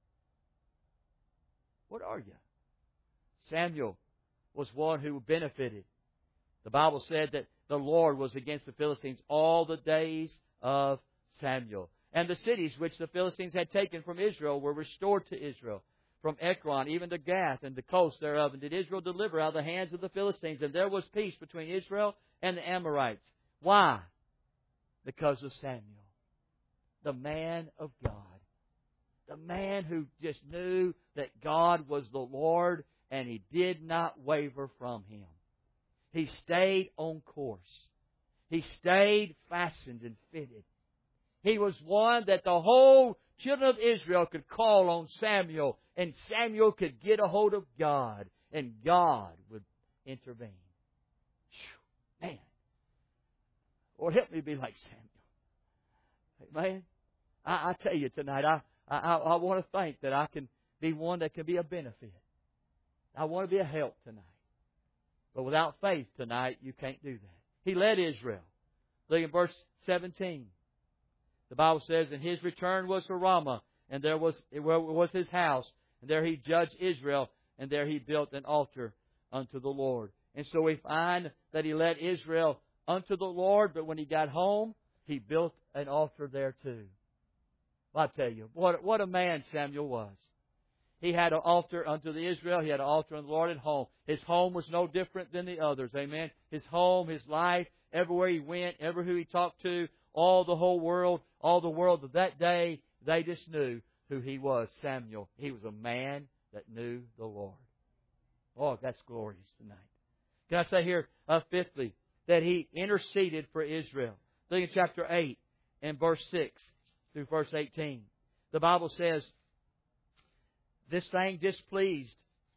S1: What are you? Samuel was one who benefited. The Bible said that the Lord was against the Philistines all the days of Samuel. And the cities which the Philistines had taken from Israel were restored to Israel, from Ekron even to Gath and the coast thereof. And did Israel deliver out of the hands of the Philistines. And there was peace between Israel and the Amorites. Why? Because of Samuel, the man of God. The man who just knew that God was the Lord, and he did not waver from Him. He stayed on course. He stayed fastened and fitted. He was one that the whole children of Israel could call on Samuel, and Samuel could get a hold of God, and God would intervene. Whew, man. Lord, help me be like Samuel. Amen. I tell you tonight, I want to think that I can be one that can be a benefit. I want to be a help tonight. But without faith tonight, you can't do that. He led Israel. Look at verse 17. The Bible says, and his return was to Ramah, and there was his house, and there he judged Israel, and there he built an altar unto the Lord. And so we find that he led Israel unto the Lord, but when he got home, he built an altar there too. Well, I tell you, what a man Samuel was. He had an altar unto the Israel. He had an altar unto the Lord at home. His home was no different than the others. Amen. His home, his life, everywhere he went, everywhere who he talked to, all the world of that day, they just knew who he was, Samuel. He was a man that knew the Lord. Oh, that's glorious tonight. Can I say here, fifthly, that he interceded for Israel. Look at chapter 8 and verse 6 through verse 18. The Bible says, this thing displeased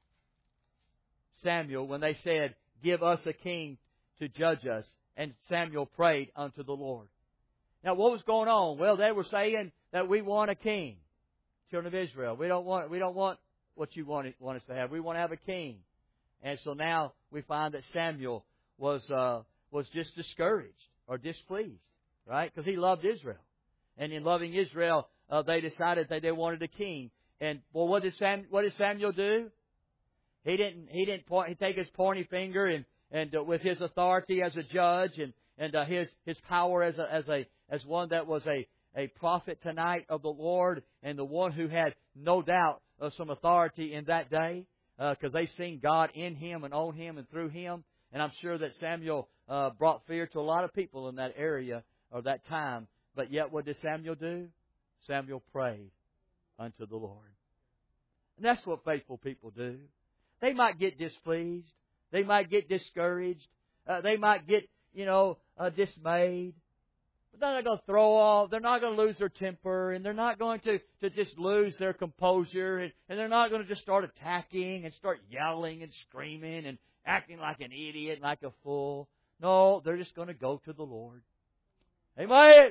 S1: Samuel when they said, give us a king to judge us. And Samuel prayed unto the Lord. Now, what was going on? Well, they were saying that we want a king. Children of Israel, we don't want what you want us to have. We want to have a king. And so now we find that Samuel was just discouraged or displeased, right? Because he loved Israel. And in loving Israel, they decided that they wanted a king. And well, what did Samuel do? He didn't take his pointy finger and with his authority as a judge and his power as one that was a prophet tonight of the Lord, and the one who had no doubt of some authority in that day, because they seen God in him and on him and through him. And I'm sure that Samuel brought fear to a lot of people in that area or that time. But yet, what did Samuel do? Samuel prayed unto the Lord. And that's what faithful people do. They might get displeased. They might get discouraged. They might get, dismayed. But they're not going to throw off. They're not going to lose their temper. And they're not going to just lose their composure. And they're not going to just start attacking and start yelling and screaming and acting like an idiot, like a fool. No, they're just going to go to the Lord. Amen.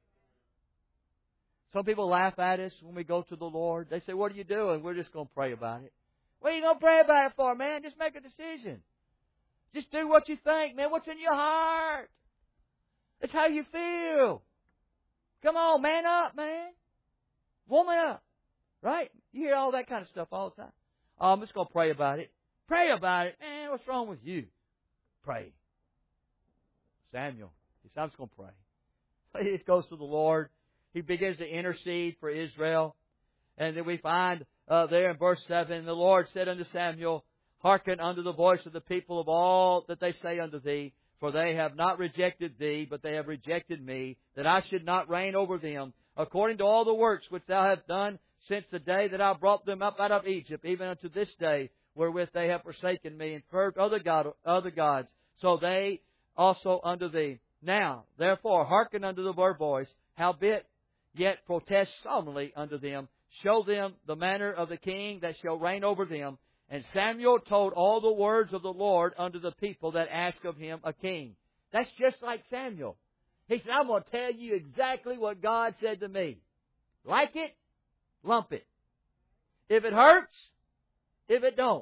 S1: Some people laugh at us when we go to the Lord. They say, what are you doing? We're just going to pray about it. What are you going to pray about it for, man? Just make a decision. Just do what you think, man. What's in your heart? It's how you feel. Come on, man up, man. Woman up. Right? You hear all that kind of stuff all the time. Oh, I'm just going to pray about it. Pray about it. Man, what's wrong with you? Pray. Samuel, he said, I'm just going to pray. He just goes to the Lord. He begins to intercede for Israel. And then we find there in verse 7, the Lord said unto Samuel, Hearken unto the voice of the people of all that they say unto thee, for they have not rejected thee, but they have rejected me, that I should not reign over them, according to all the works which thou hast done since the day that I brought them up out of Egypt, even unto this day, wherewith they have forsaken me, and served other gods, so they also unto thee. Now, therefore, hearken unto their voice, howbeit yet protest solemnly unto them, show them the manner of the king that shall reign over them. And Samuel told all the words of the Lord unto the people that asked of him a king. That's just like Samuel. He said, I'm going to tell you exactly what God said to me. Like it, lump it. If it hurts, if it don't.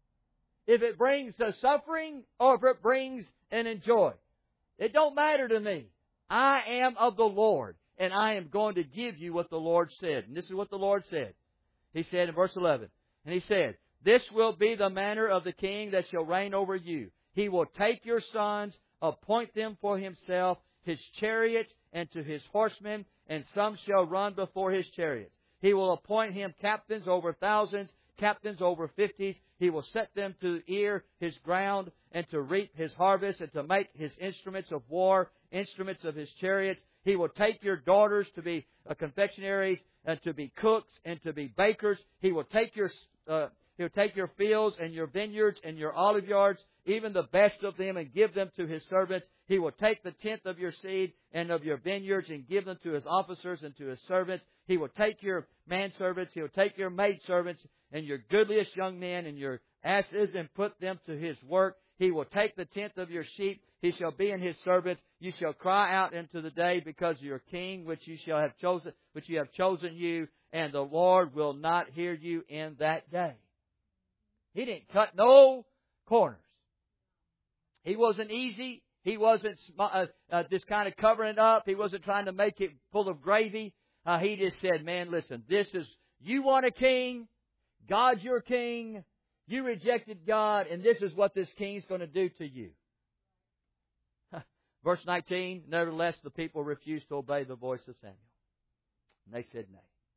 S1: If it brings the suffering or if it brings an enjoy. It don't matter to me. I am of the Lord, and I am going to give you what the Lord said. And this is what the Lord said. He said in verse 11, and He said, This will be the manner of the king that shall reign over you. He will take your sons, appoint them for himself, his chariots, and to his horsemen, and some shall run before his chariots. He will appoint him captains over thousands, captains over 50s. He will set them to ear his ground, and to reap his harvest, and to make his instruments of war, instruments of his chariots. He will take your daughters to be confectionaries, and to be cooks, and to be bakers. He will take your He'll take your fields and your vineyards and your olive yards, even the best of them, and give them to His servants. He will take the tenth of your seed and of your vineyards and give them to His officers and to His servants. He will take your manservants, He will take your maidservants and your goodliest young men and your asses and put them to His work. He will take the tenth of your sheep. He shall be in His servants. You shall cry out into the day because of your king, which you have chosen you, and the Lord will not hear you in that day. He didn't cut no corners. He wasn't easy. He wasn't just kind of covering it up. He wasn't trying to make it full of gravy. He just said, man, listen, you want a king. God's your king. You rejected God, and this is what this king's going to do to you. Verse 19, nevertheless, the people refused to obey the voice of Samuel. And they said nay.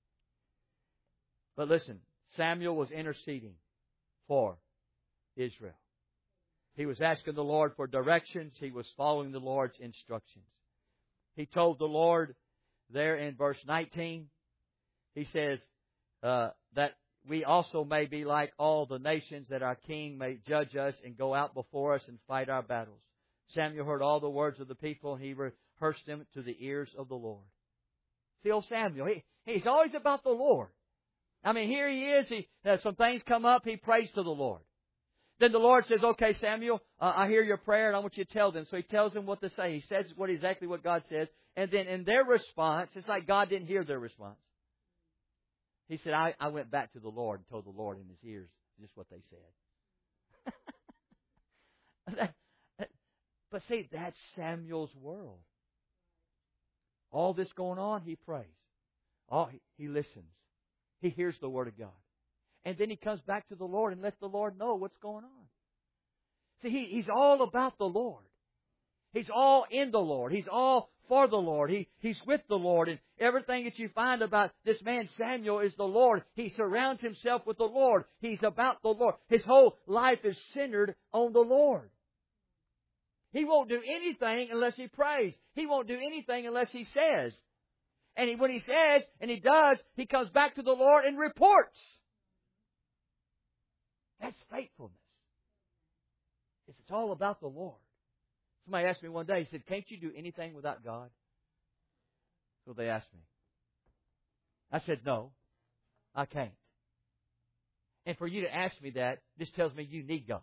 S1: But listen, Samuel was interceding for Israel. He was asking the Lord for directions. He was following the Lord's instructions. He told the Lord there in verse 19, He says that we also may be like all the nations, that our king may judge us and go out before us and fight our battles. Samuel heard all the words of the people, and he rehearsed them to the ears of the Lord. See, old Samuel, he's always about the Lord. I mean, here he is. Some things come up. He prays to the Lord. Then the Lord says, okay, Samuel, I hear your prayer, and I want you to tell them. So He tells them what to say. He says exactly what God says. And then in their response, it's like God didn't hear their response. He said, I went back to the Lord and told the Lord in His ears just what they said. But see, that's Samuel's world. All this going on, he prays. He listens. He hears the Word of God. And then he comes back to the Lord and lets the Lord know what's going on. See, he's all about the Lord. He's all in the Lord. He's all for the Lord. He's with the Lord. And everything that you find about this man Samuel is the Lord. He surrounds himself with the Lord. He's about the Lord. His whole life is centered on the Lord. He won't do anything unless he prays. He won't do anything unless he says. And when he says, and he does, he comes back to the Lord and reports. That's faithfulness. It's all about the Lord. Somebody asked me one day, he said, can't you do anything without God? So they asked me. I said, no, I can't. And for you to ask me that, this tells me you need God.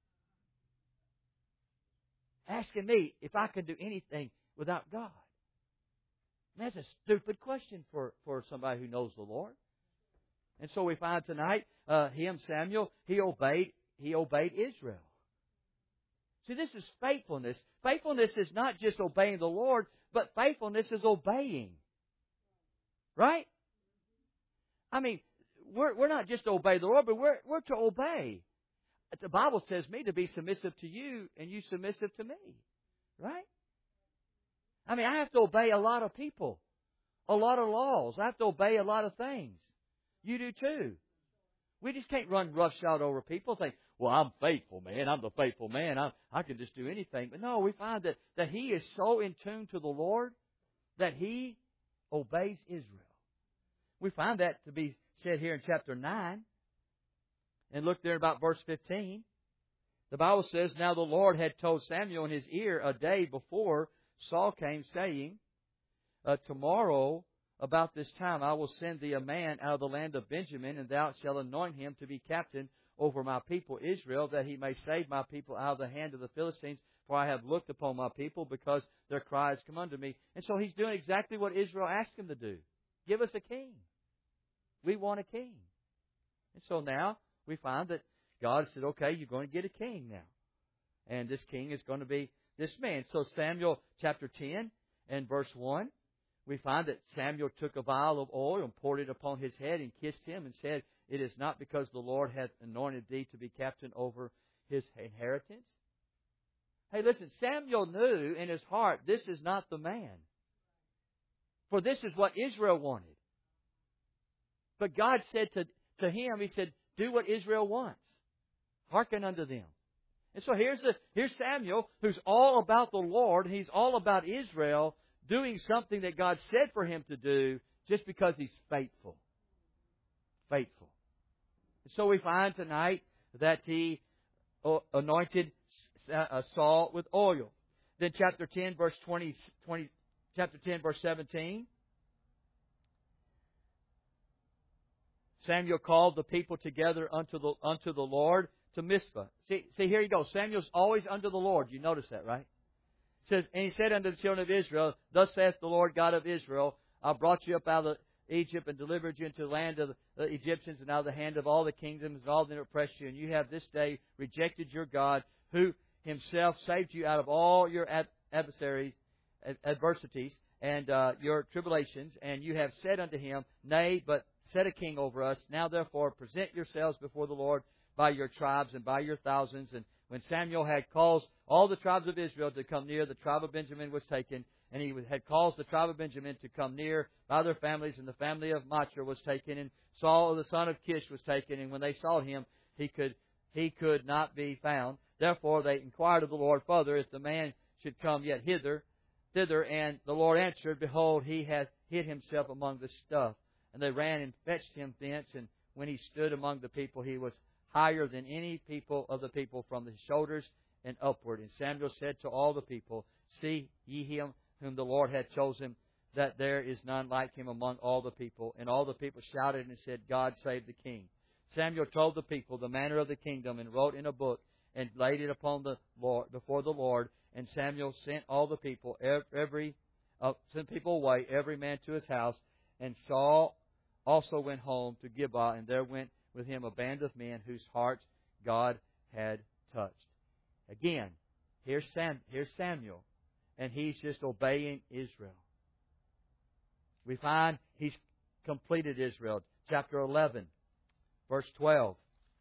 S1: Asking me if I can do anything without God. And that's a stupid question for somebody who knows the Lord. And so we find tonight, Samuel, he obeyed Israel. See, this is faithfulness. Faithfulness is not just obeying the Lord, but faithfulness is obeying. Right? I mean, we're not just to obey the Lord, but we're to obey. The Bible says me to be submissive to you and you submissive to me. Right? I mean, I have to obey a lot of people, a lot of laws. I have to obey a lot of things. You do too. We just can't run roughshod over people and think, well, I'm faithful, man. I'm the faithful man. I can just do anything. But no, we find that he is so in tune to the Lord that he obeys Israel. We find that to be said here in chapter 9. And look there about verse 15. The Bible says, Now the Lord had told Samuel in his ear a day before Saul came, saying, Tomorrow about this time I will send thee a man out of the land of Benjamin, and thou shalt anoint him to be captain over my people Israel, that he may save my people out of the hand of the Philistines. For I have looked upon my people, because their cries come unto me. And so he's doing exactly what Israel asked him to do. Give us a king. We want a king. And so now we find that God said, okay, you're going to get a king now. And this king is going to be this man. So Samuel chapter 10 and verse 1, we find that Samuel took a vial of oil and poured it upon his head and kissed him and said, It is not because the Lord hath anointed thee to be captain over his inheritance. Hey, listen, Samuel knew in his heart, this is not the man. For this is what Israel wanted. But God said to him, He said, do what Israel wants. Hearken unto them. And so here's Samuel, who's all about the Lord. He's all about Israel, doing something that God said for him to do just because he's faithful. Faithful. And so we find tonight that he anointed Saul with oil. Then chapter 10, verse 17. Samuel called the people together unto the Lord to Mizpah. See, here you go. Samuel's always under the Lord. You notice that, right? It says, And he said unto the children of Israel, Thus saith the Lord God of Israel, I brought you up out of Egypt and delivered you into the land of the Egyptians and out of the hand of all the kingdoms and all that oppressed you. And you have this day rejected your God, who Himself saved you out of all your adversaries, adversities, and your tribulations. And you have said unto Him, Nay, but set a king over us. Now therefore present yourselves before the Lord by your tribes and by your thousands. And when Samuel had caused all the tribes of Israel to come near, the tribe of Benjamin was taken. And he had caused the tribe of Benjamin to come near by their families, and the family of Machir was taken. And Saul the son of Kish was taken. And when they sought him, he could not be found. Therefore they inquired of the Lord further if the man should come yet thither. And the Lord answered, Behold, he hath hid himself among the stuff. And they ran and fetched him thence. And when he stood among the people, he was higher than any people of the people from the shoulders and upward. And Samuel said to all the people, See ye him whom the Lord hath chosen, that there is none like him among all the people. And all the people shouted and said, God save the king. Samuel told the people the manner of the kingdom, and wrote in a book, and laid it upon the Lord, before the Lord. And Samuel sent all the people, sent people away, every man to his house. And Saul also went home to Gibeah, and there went with him a band of men whose hearts God had touched. Again, here's Samuel, and he's just obeying Israel. We find he's completed Israel. Chapter 11, verse 12.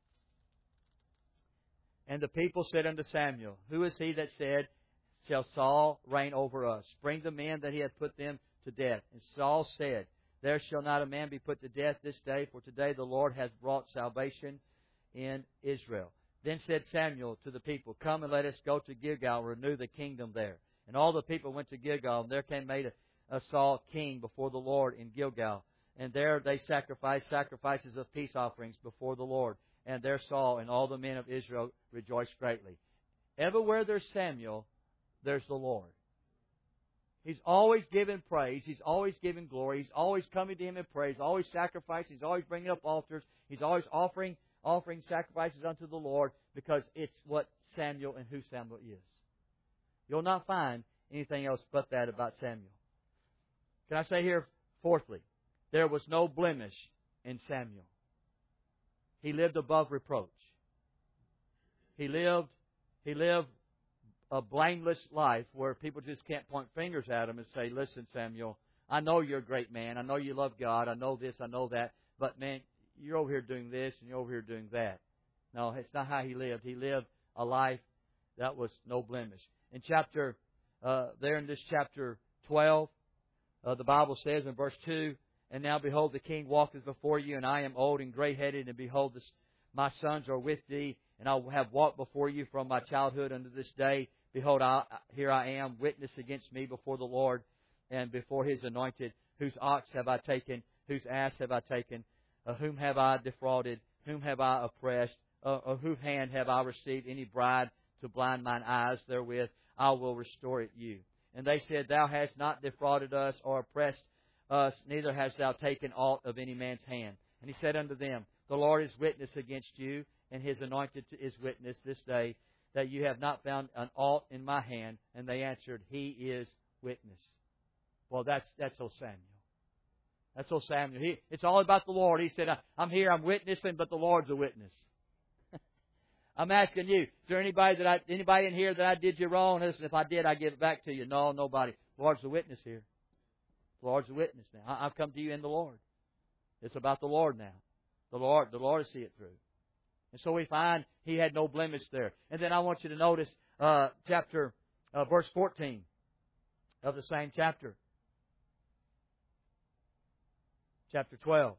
S1: And the people said unto Samuel, Who is he that said, Shall Saul reign over us? Bring the men that he hath put them to death. And Saul said, There shall not a man be put to death this day, for today the Lord hath brought salvation in Israel. Then said Samuel to the people, Come and let us go to Gilgal, renew the kingdom there. And all the people went to Gilgal, and there came made a Saul king before the Lord in Gilgal. And there they sacrificed sacrifices of peace offerings before the Lord. And there Saul and all the men of Israel rejoiced greatly. Everywhere there's Samuel, there's the Lord. He's always giving praise. He's always giving glory. He's always coming to Him in praise. Always sacrificing. He's always bringing up altars. He's always offering sacrifices unto the Lord, because it's what Samuel and who Samuel is. You'll not find anything else but that about Samuel. Can I say here, fourthly, there was no blemish in Samuel. He lived above reproach. He lived a blameless life where people just can't point fingers at him and say, Listen, Samuel, I know you're a great man. I know you love God. I know this, I know that. But man, you're over here doing this and you're over here doing that. No, it's not how he lived. He lived a life that was no blemish. In this chapter 12, the Bible says in verse 2, And now, behold, the king walketh before you, and I am old and gray-headed, and behold, my sons are with thee, and I have walked before you from my childhood unto this day. Behold, here I am, witness against me before the Lord, and before His anointed. Whose ox have I taken? Whose ass have I taken? Whom have I defrauded? Whom have I oppressed? Of whose hand have I received any bribe to blind mine eyes therewith? I will restore it you. And they said, Thou hast not defrauded us or oppressed us, neither hast thou taken aught of any man's hand. And He said unto them, The Lord is witness against you, and His anointed is witness this day, that you have not found an aught in my hand. And they answered, He is witness. Well, that's old Samuel. That's old Samuel. It's all about the Lord. He said, I'm here, I'm witnessing, but the Lord's a witness. I'm asking you, is there anybody in here that I did you wrong? Listen, if I did, I give it back to you. No, nobody. The Lord's a witness here. The Lord's a witness now. I've come to you in the Lord. It's about the Lord now. The Lord will see it through. And so we find He had no blemish there. And then I want you to notice verse 14 of the same chapter. Chapter 12.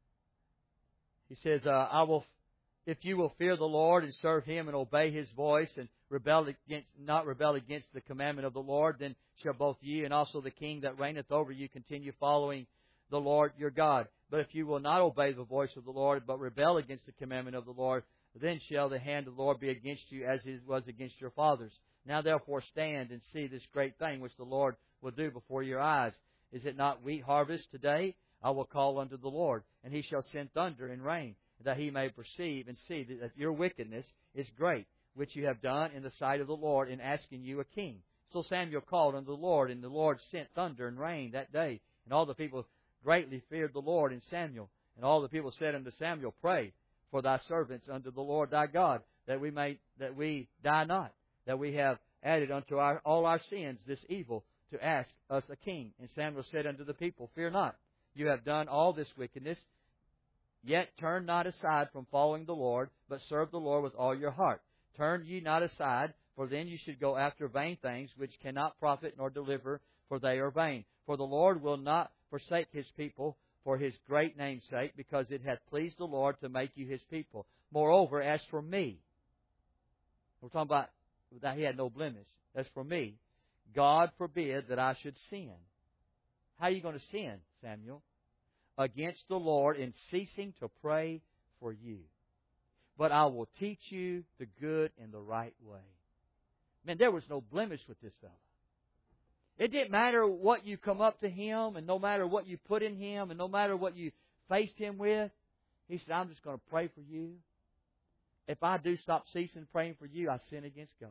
S1: He says, if you will fear the Lord and serve Him and obey His voice and not rebel against the commandment of the Lord, then shall both ye and also the king that reigneth over you continue following the Lord your God. But if you will not obey the voice of the Lord, but rebel against the commandment of the Lord, then shall the hand of the Lord be against you as it was against your fathers. Now therefore stand and see this great thing which the Lord will do before your eyes. Is it not wheat harvest today? I will call unto the Lord, and He shall send thunder and rain, that He may perceive and see that your wickedness is great, which you have done in the sight of the Lord in asking you a king. So Samuel called unto the Lord, and the Lord sent thunder and rain that day. And all the people greatly feared the Lord and Samuel. And all the people said unto Samuel, Pray for thy servants unto the Lord thy God, that we die not, that we have added unto all our sins this evil to ask us a king. And Samuel said unto the people, Fear not, you have done all this wickedness. Yet turn not aside from following the Lord, but serve the Lord with all your heart. Turn ye not aside, for then you should go after vain things, which cannot profit nor deliver, for they are vain. For the Lord will not forsake His people for His great name's sake, because it hath pleased the Lord to make you His people. Moreover, as for me, we're talking about that He had no blemish. As for me, God forbid that I should sin. How are you going to sin, Samuel? Against the Lord in ceasing to pray for you. But I will teach you the good and the right way. Man, there was no blemish with this fellow. It didn't matter what you come up to him, and no matter what you put in him, and no matter what you faced him with. He said, I'm just going to pray for you. If I do stop ceasing praying for you, I sin against God.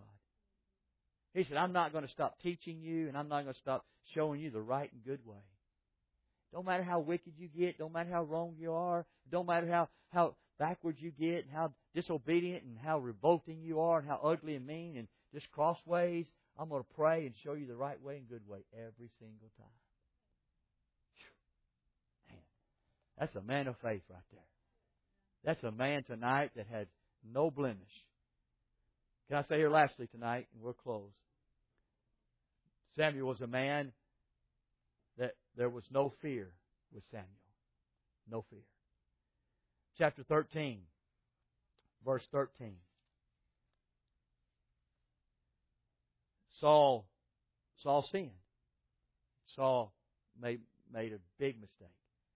S1: He said, I'm not going to stop teaching you, and I'm not going to stop showing you the right and good way. Don't matter how wicked you get, don't matter how wrong you are, don't matter how backwards you get, and how disobedient and how revolting you are, and how ugly and mean and just crossways, I'm going to pray and show you the right way and good way every single time. Man, that's a man of faith right there. That's a man tonight that had no blemish. Can I say here lastly tonight, and we'll close. Samuel was a man that there was no fear with Samuel. No fear. Chapter 13, verse 13. Saul sinned. Saul made a big mistake.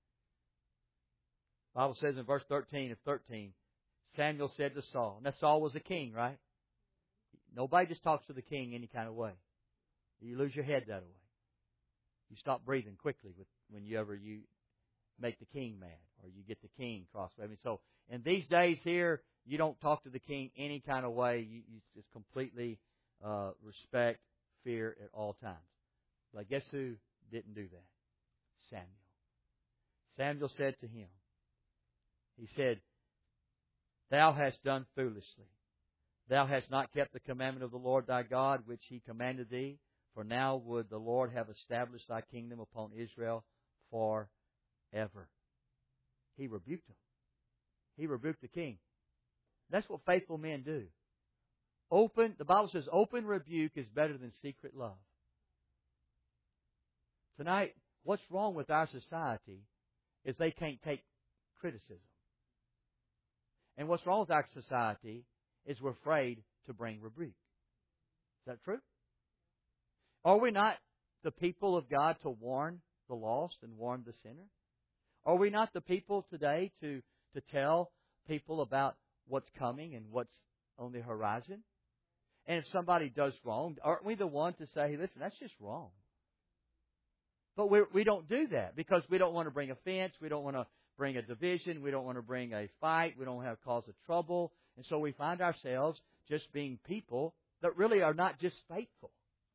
S1: The Bible says in verse 13 of 13, Samuel said to Saul. Now Saul was a king, right? Nobody just talks to the king any kind of way. You lose your head that way. You stop breathing quickly whenever you make the king mad or you get the king crossed. I mean, so in these days here, you don't talk to the king any kind of way. You just completely respect, fear at all times. But guess who didn't do that? Samuel. Samuel said to him, he said, Thou hast done foolishly. Thou hast not kept the commandment of the Lord thy God, which He commanded thee. For now would the Lord have established thy kingdom upon Israel forever. He rebuked him. He rebuked the king. That's what faithful men do. The Bible says open rebuke is better than secret love. Tonight, what's wrong with our society is they can't take criticism. And what's wrong with our society is we're afraid to bring rebuke. Is that true? Are we not the people of God to warn the lost and warn the sinner? Are we not the people today to tell people about what's coming and what's on the horizon? And if somebody does wrong, aren't we the one to say, hey, listen, that's just wrong? But we don't do that because we don't want to bring offense. We don't want to bring a division. We don't want to bring a fight. We don't want to cause a trouble. And so we find ourselves just being people that really are not just faithful.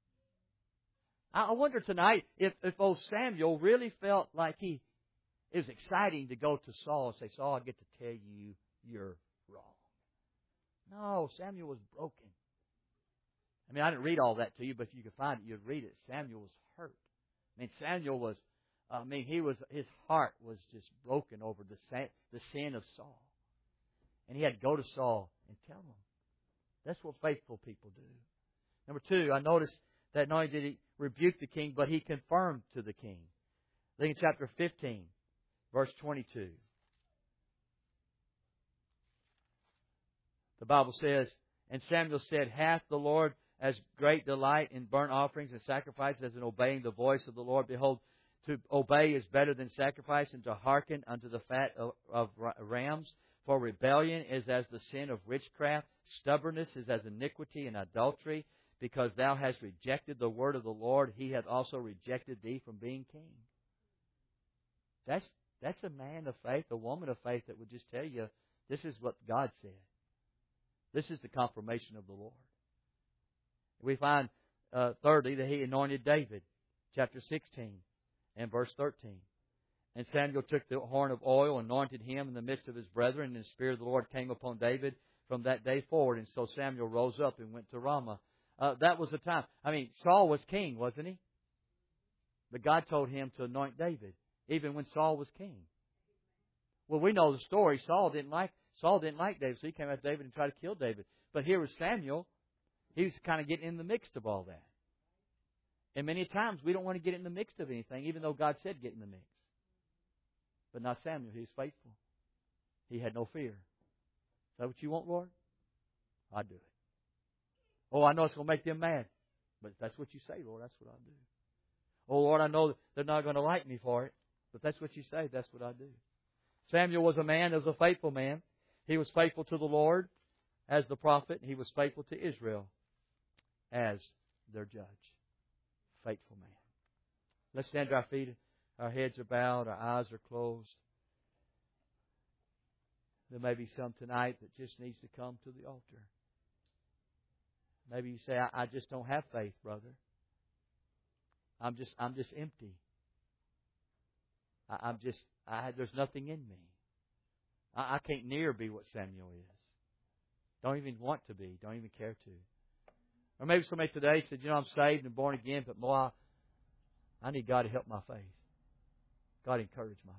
S1: I wonder tonight if old Samuel really felt like it was exciting to go to Saul and say, Saul, I get to tell you you're wrong. No, Samuel was broken. I mean, I didn't read all that to you, but if you could find it, you'd read it. Samuel was hurt. I mean, Samuel was, his heart was just broken over the sin of Saul. And he had to go to Saul and tell him. That's what faithful people do. Number 2, I noticed that not only did he rebuke the king, but he confirmed to the king. Look in chapter 15, verse 22. The Bible says, and Samuel said, hath the Lord as great delight in burnt offerings and sacrifices as in obeying the voice of the Lord? Behold, to obey is better than sacrifice, and to hearken unto the fat of rams. For rebellion is as the sin of witchcraft. Stubbornness is as iniquity and adultery. Because thou hast rejected the word of the Lord, He hath also rejected thee from being king. That's a man of faith, a woman of faith that would just tell you, this is what God said. This is the confirmation of the Lord. We find, thirdly, that He anointed David. Chapter 16 and verse 13. And Samuel took the horn of oil, anointed him in the midst of his brethren, and the Spirit of the Lord came upon David from that day forward. And so Samuel rose up and went to Ramah. That was the time. I mean, Saul was king, wasn't he? But God told him to anoint David, even when Saul was king. Well, we know the story. Saul didn't like David, so he came after David and tried to kill David. But here was Samuel. He was kind of getting in the mix of all that. And many times we don't want to get in the mix of anything, even though God said get in the mix. But not Samuel. He was faithful. He had no fear. Is that what you want, Lord? I'll do it. Oh, I know it's going to make them mad. But if that's what you say, Lord, that's what I'll do. Oh, Lord, I know they're not going to like me for it. But that's what you say, that's what I do. Samuel was a man that was a faithful man. He was faithful to the Lord as the prophet. He was faithful to Israel as their judge. Faithful man. Let's stand to our feet. Our heads are bowed. Our eyes are closed. There may be some tonight that just needs to come to the altar. Maybe you say, I just don't have faith, brother. I'm just empty. There's nothing in me. I can't near be what Samuel is. Don't even want to be. Don't even care to. Or maybe somebody today said, I'm saved and born again, but boy, I need God to help my faith. God encourage me,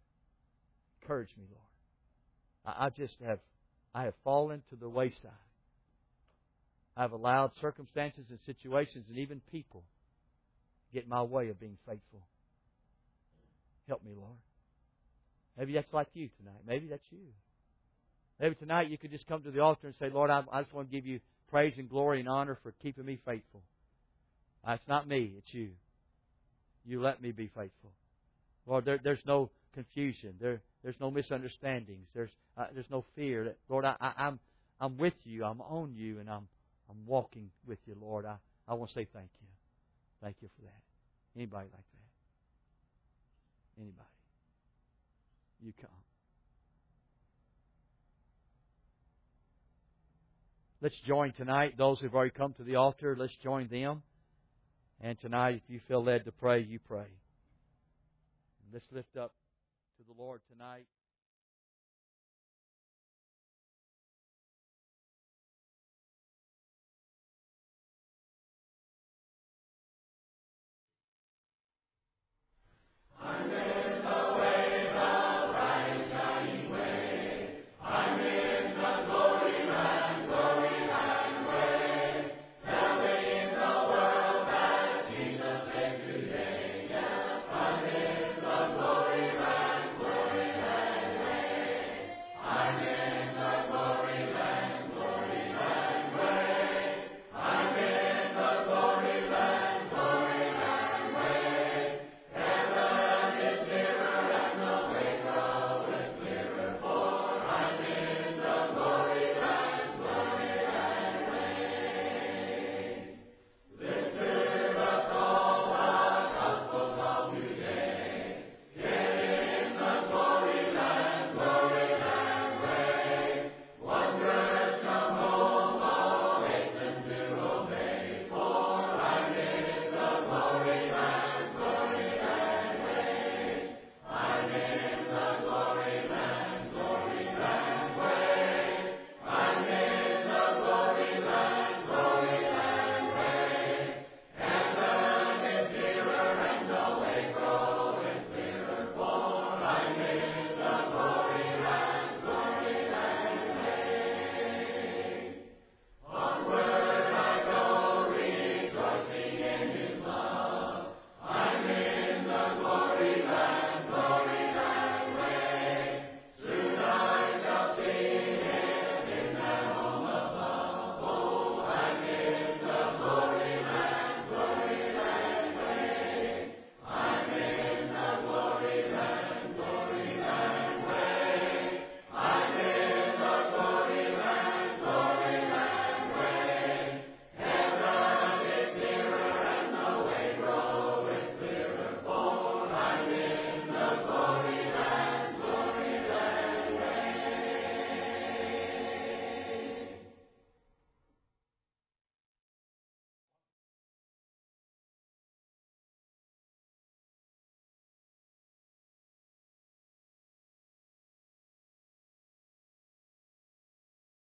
S1: Lord. I have fallen to the wayside. I've allowed circumstances and situations and even people get in my way of being faithful. Help me, Lord. Maybe that's like you tonight. Maybe that's you. Maybe tonight you could just come to the altar and say, Lord, I just want to give you praise and glory and honor for keeping me faithful. It's not me, it's you. You let me be faithful. Lord, there's no confusion. There's no misunderstandings. There's no fear. Lord, I'm with you. I'm on you, and I'm walking with you, Lord. I want to say thank you. Thank you for that. Anybody like that? Anybody? You come. Let's join tonight. Those who've already come to the altar, let's join them. And tonight, if you feel led to pray, you pray. Let's lift up to the Lord tonight.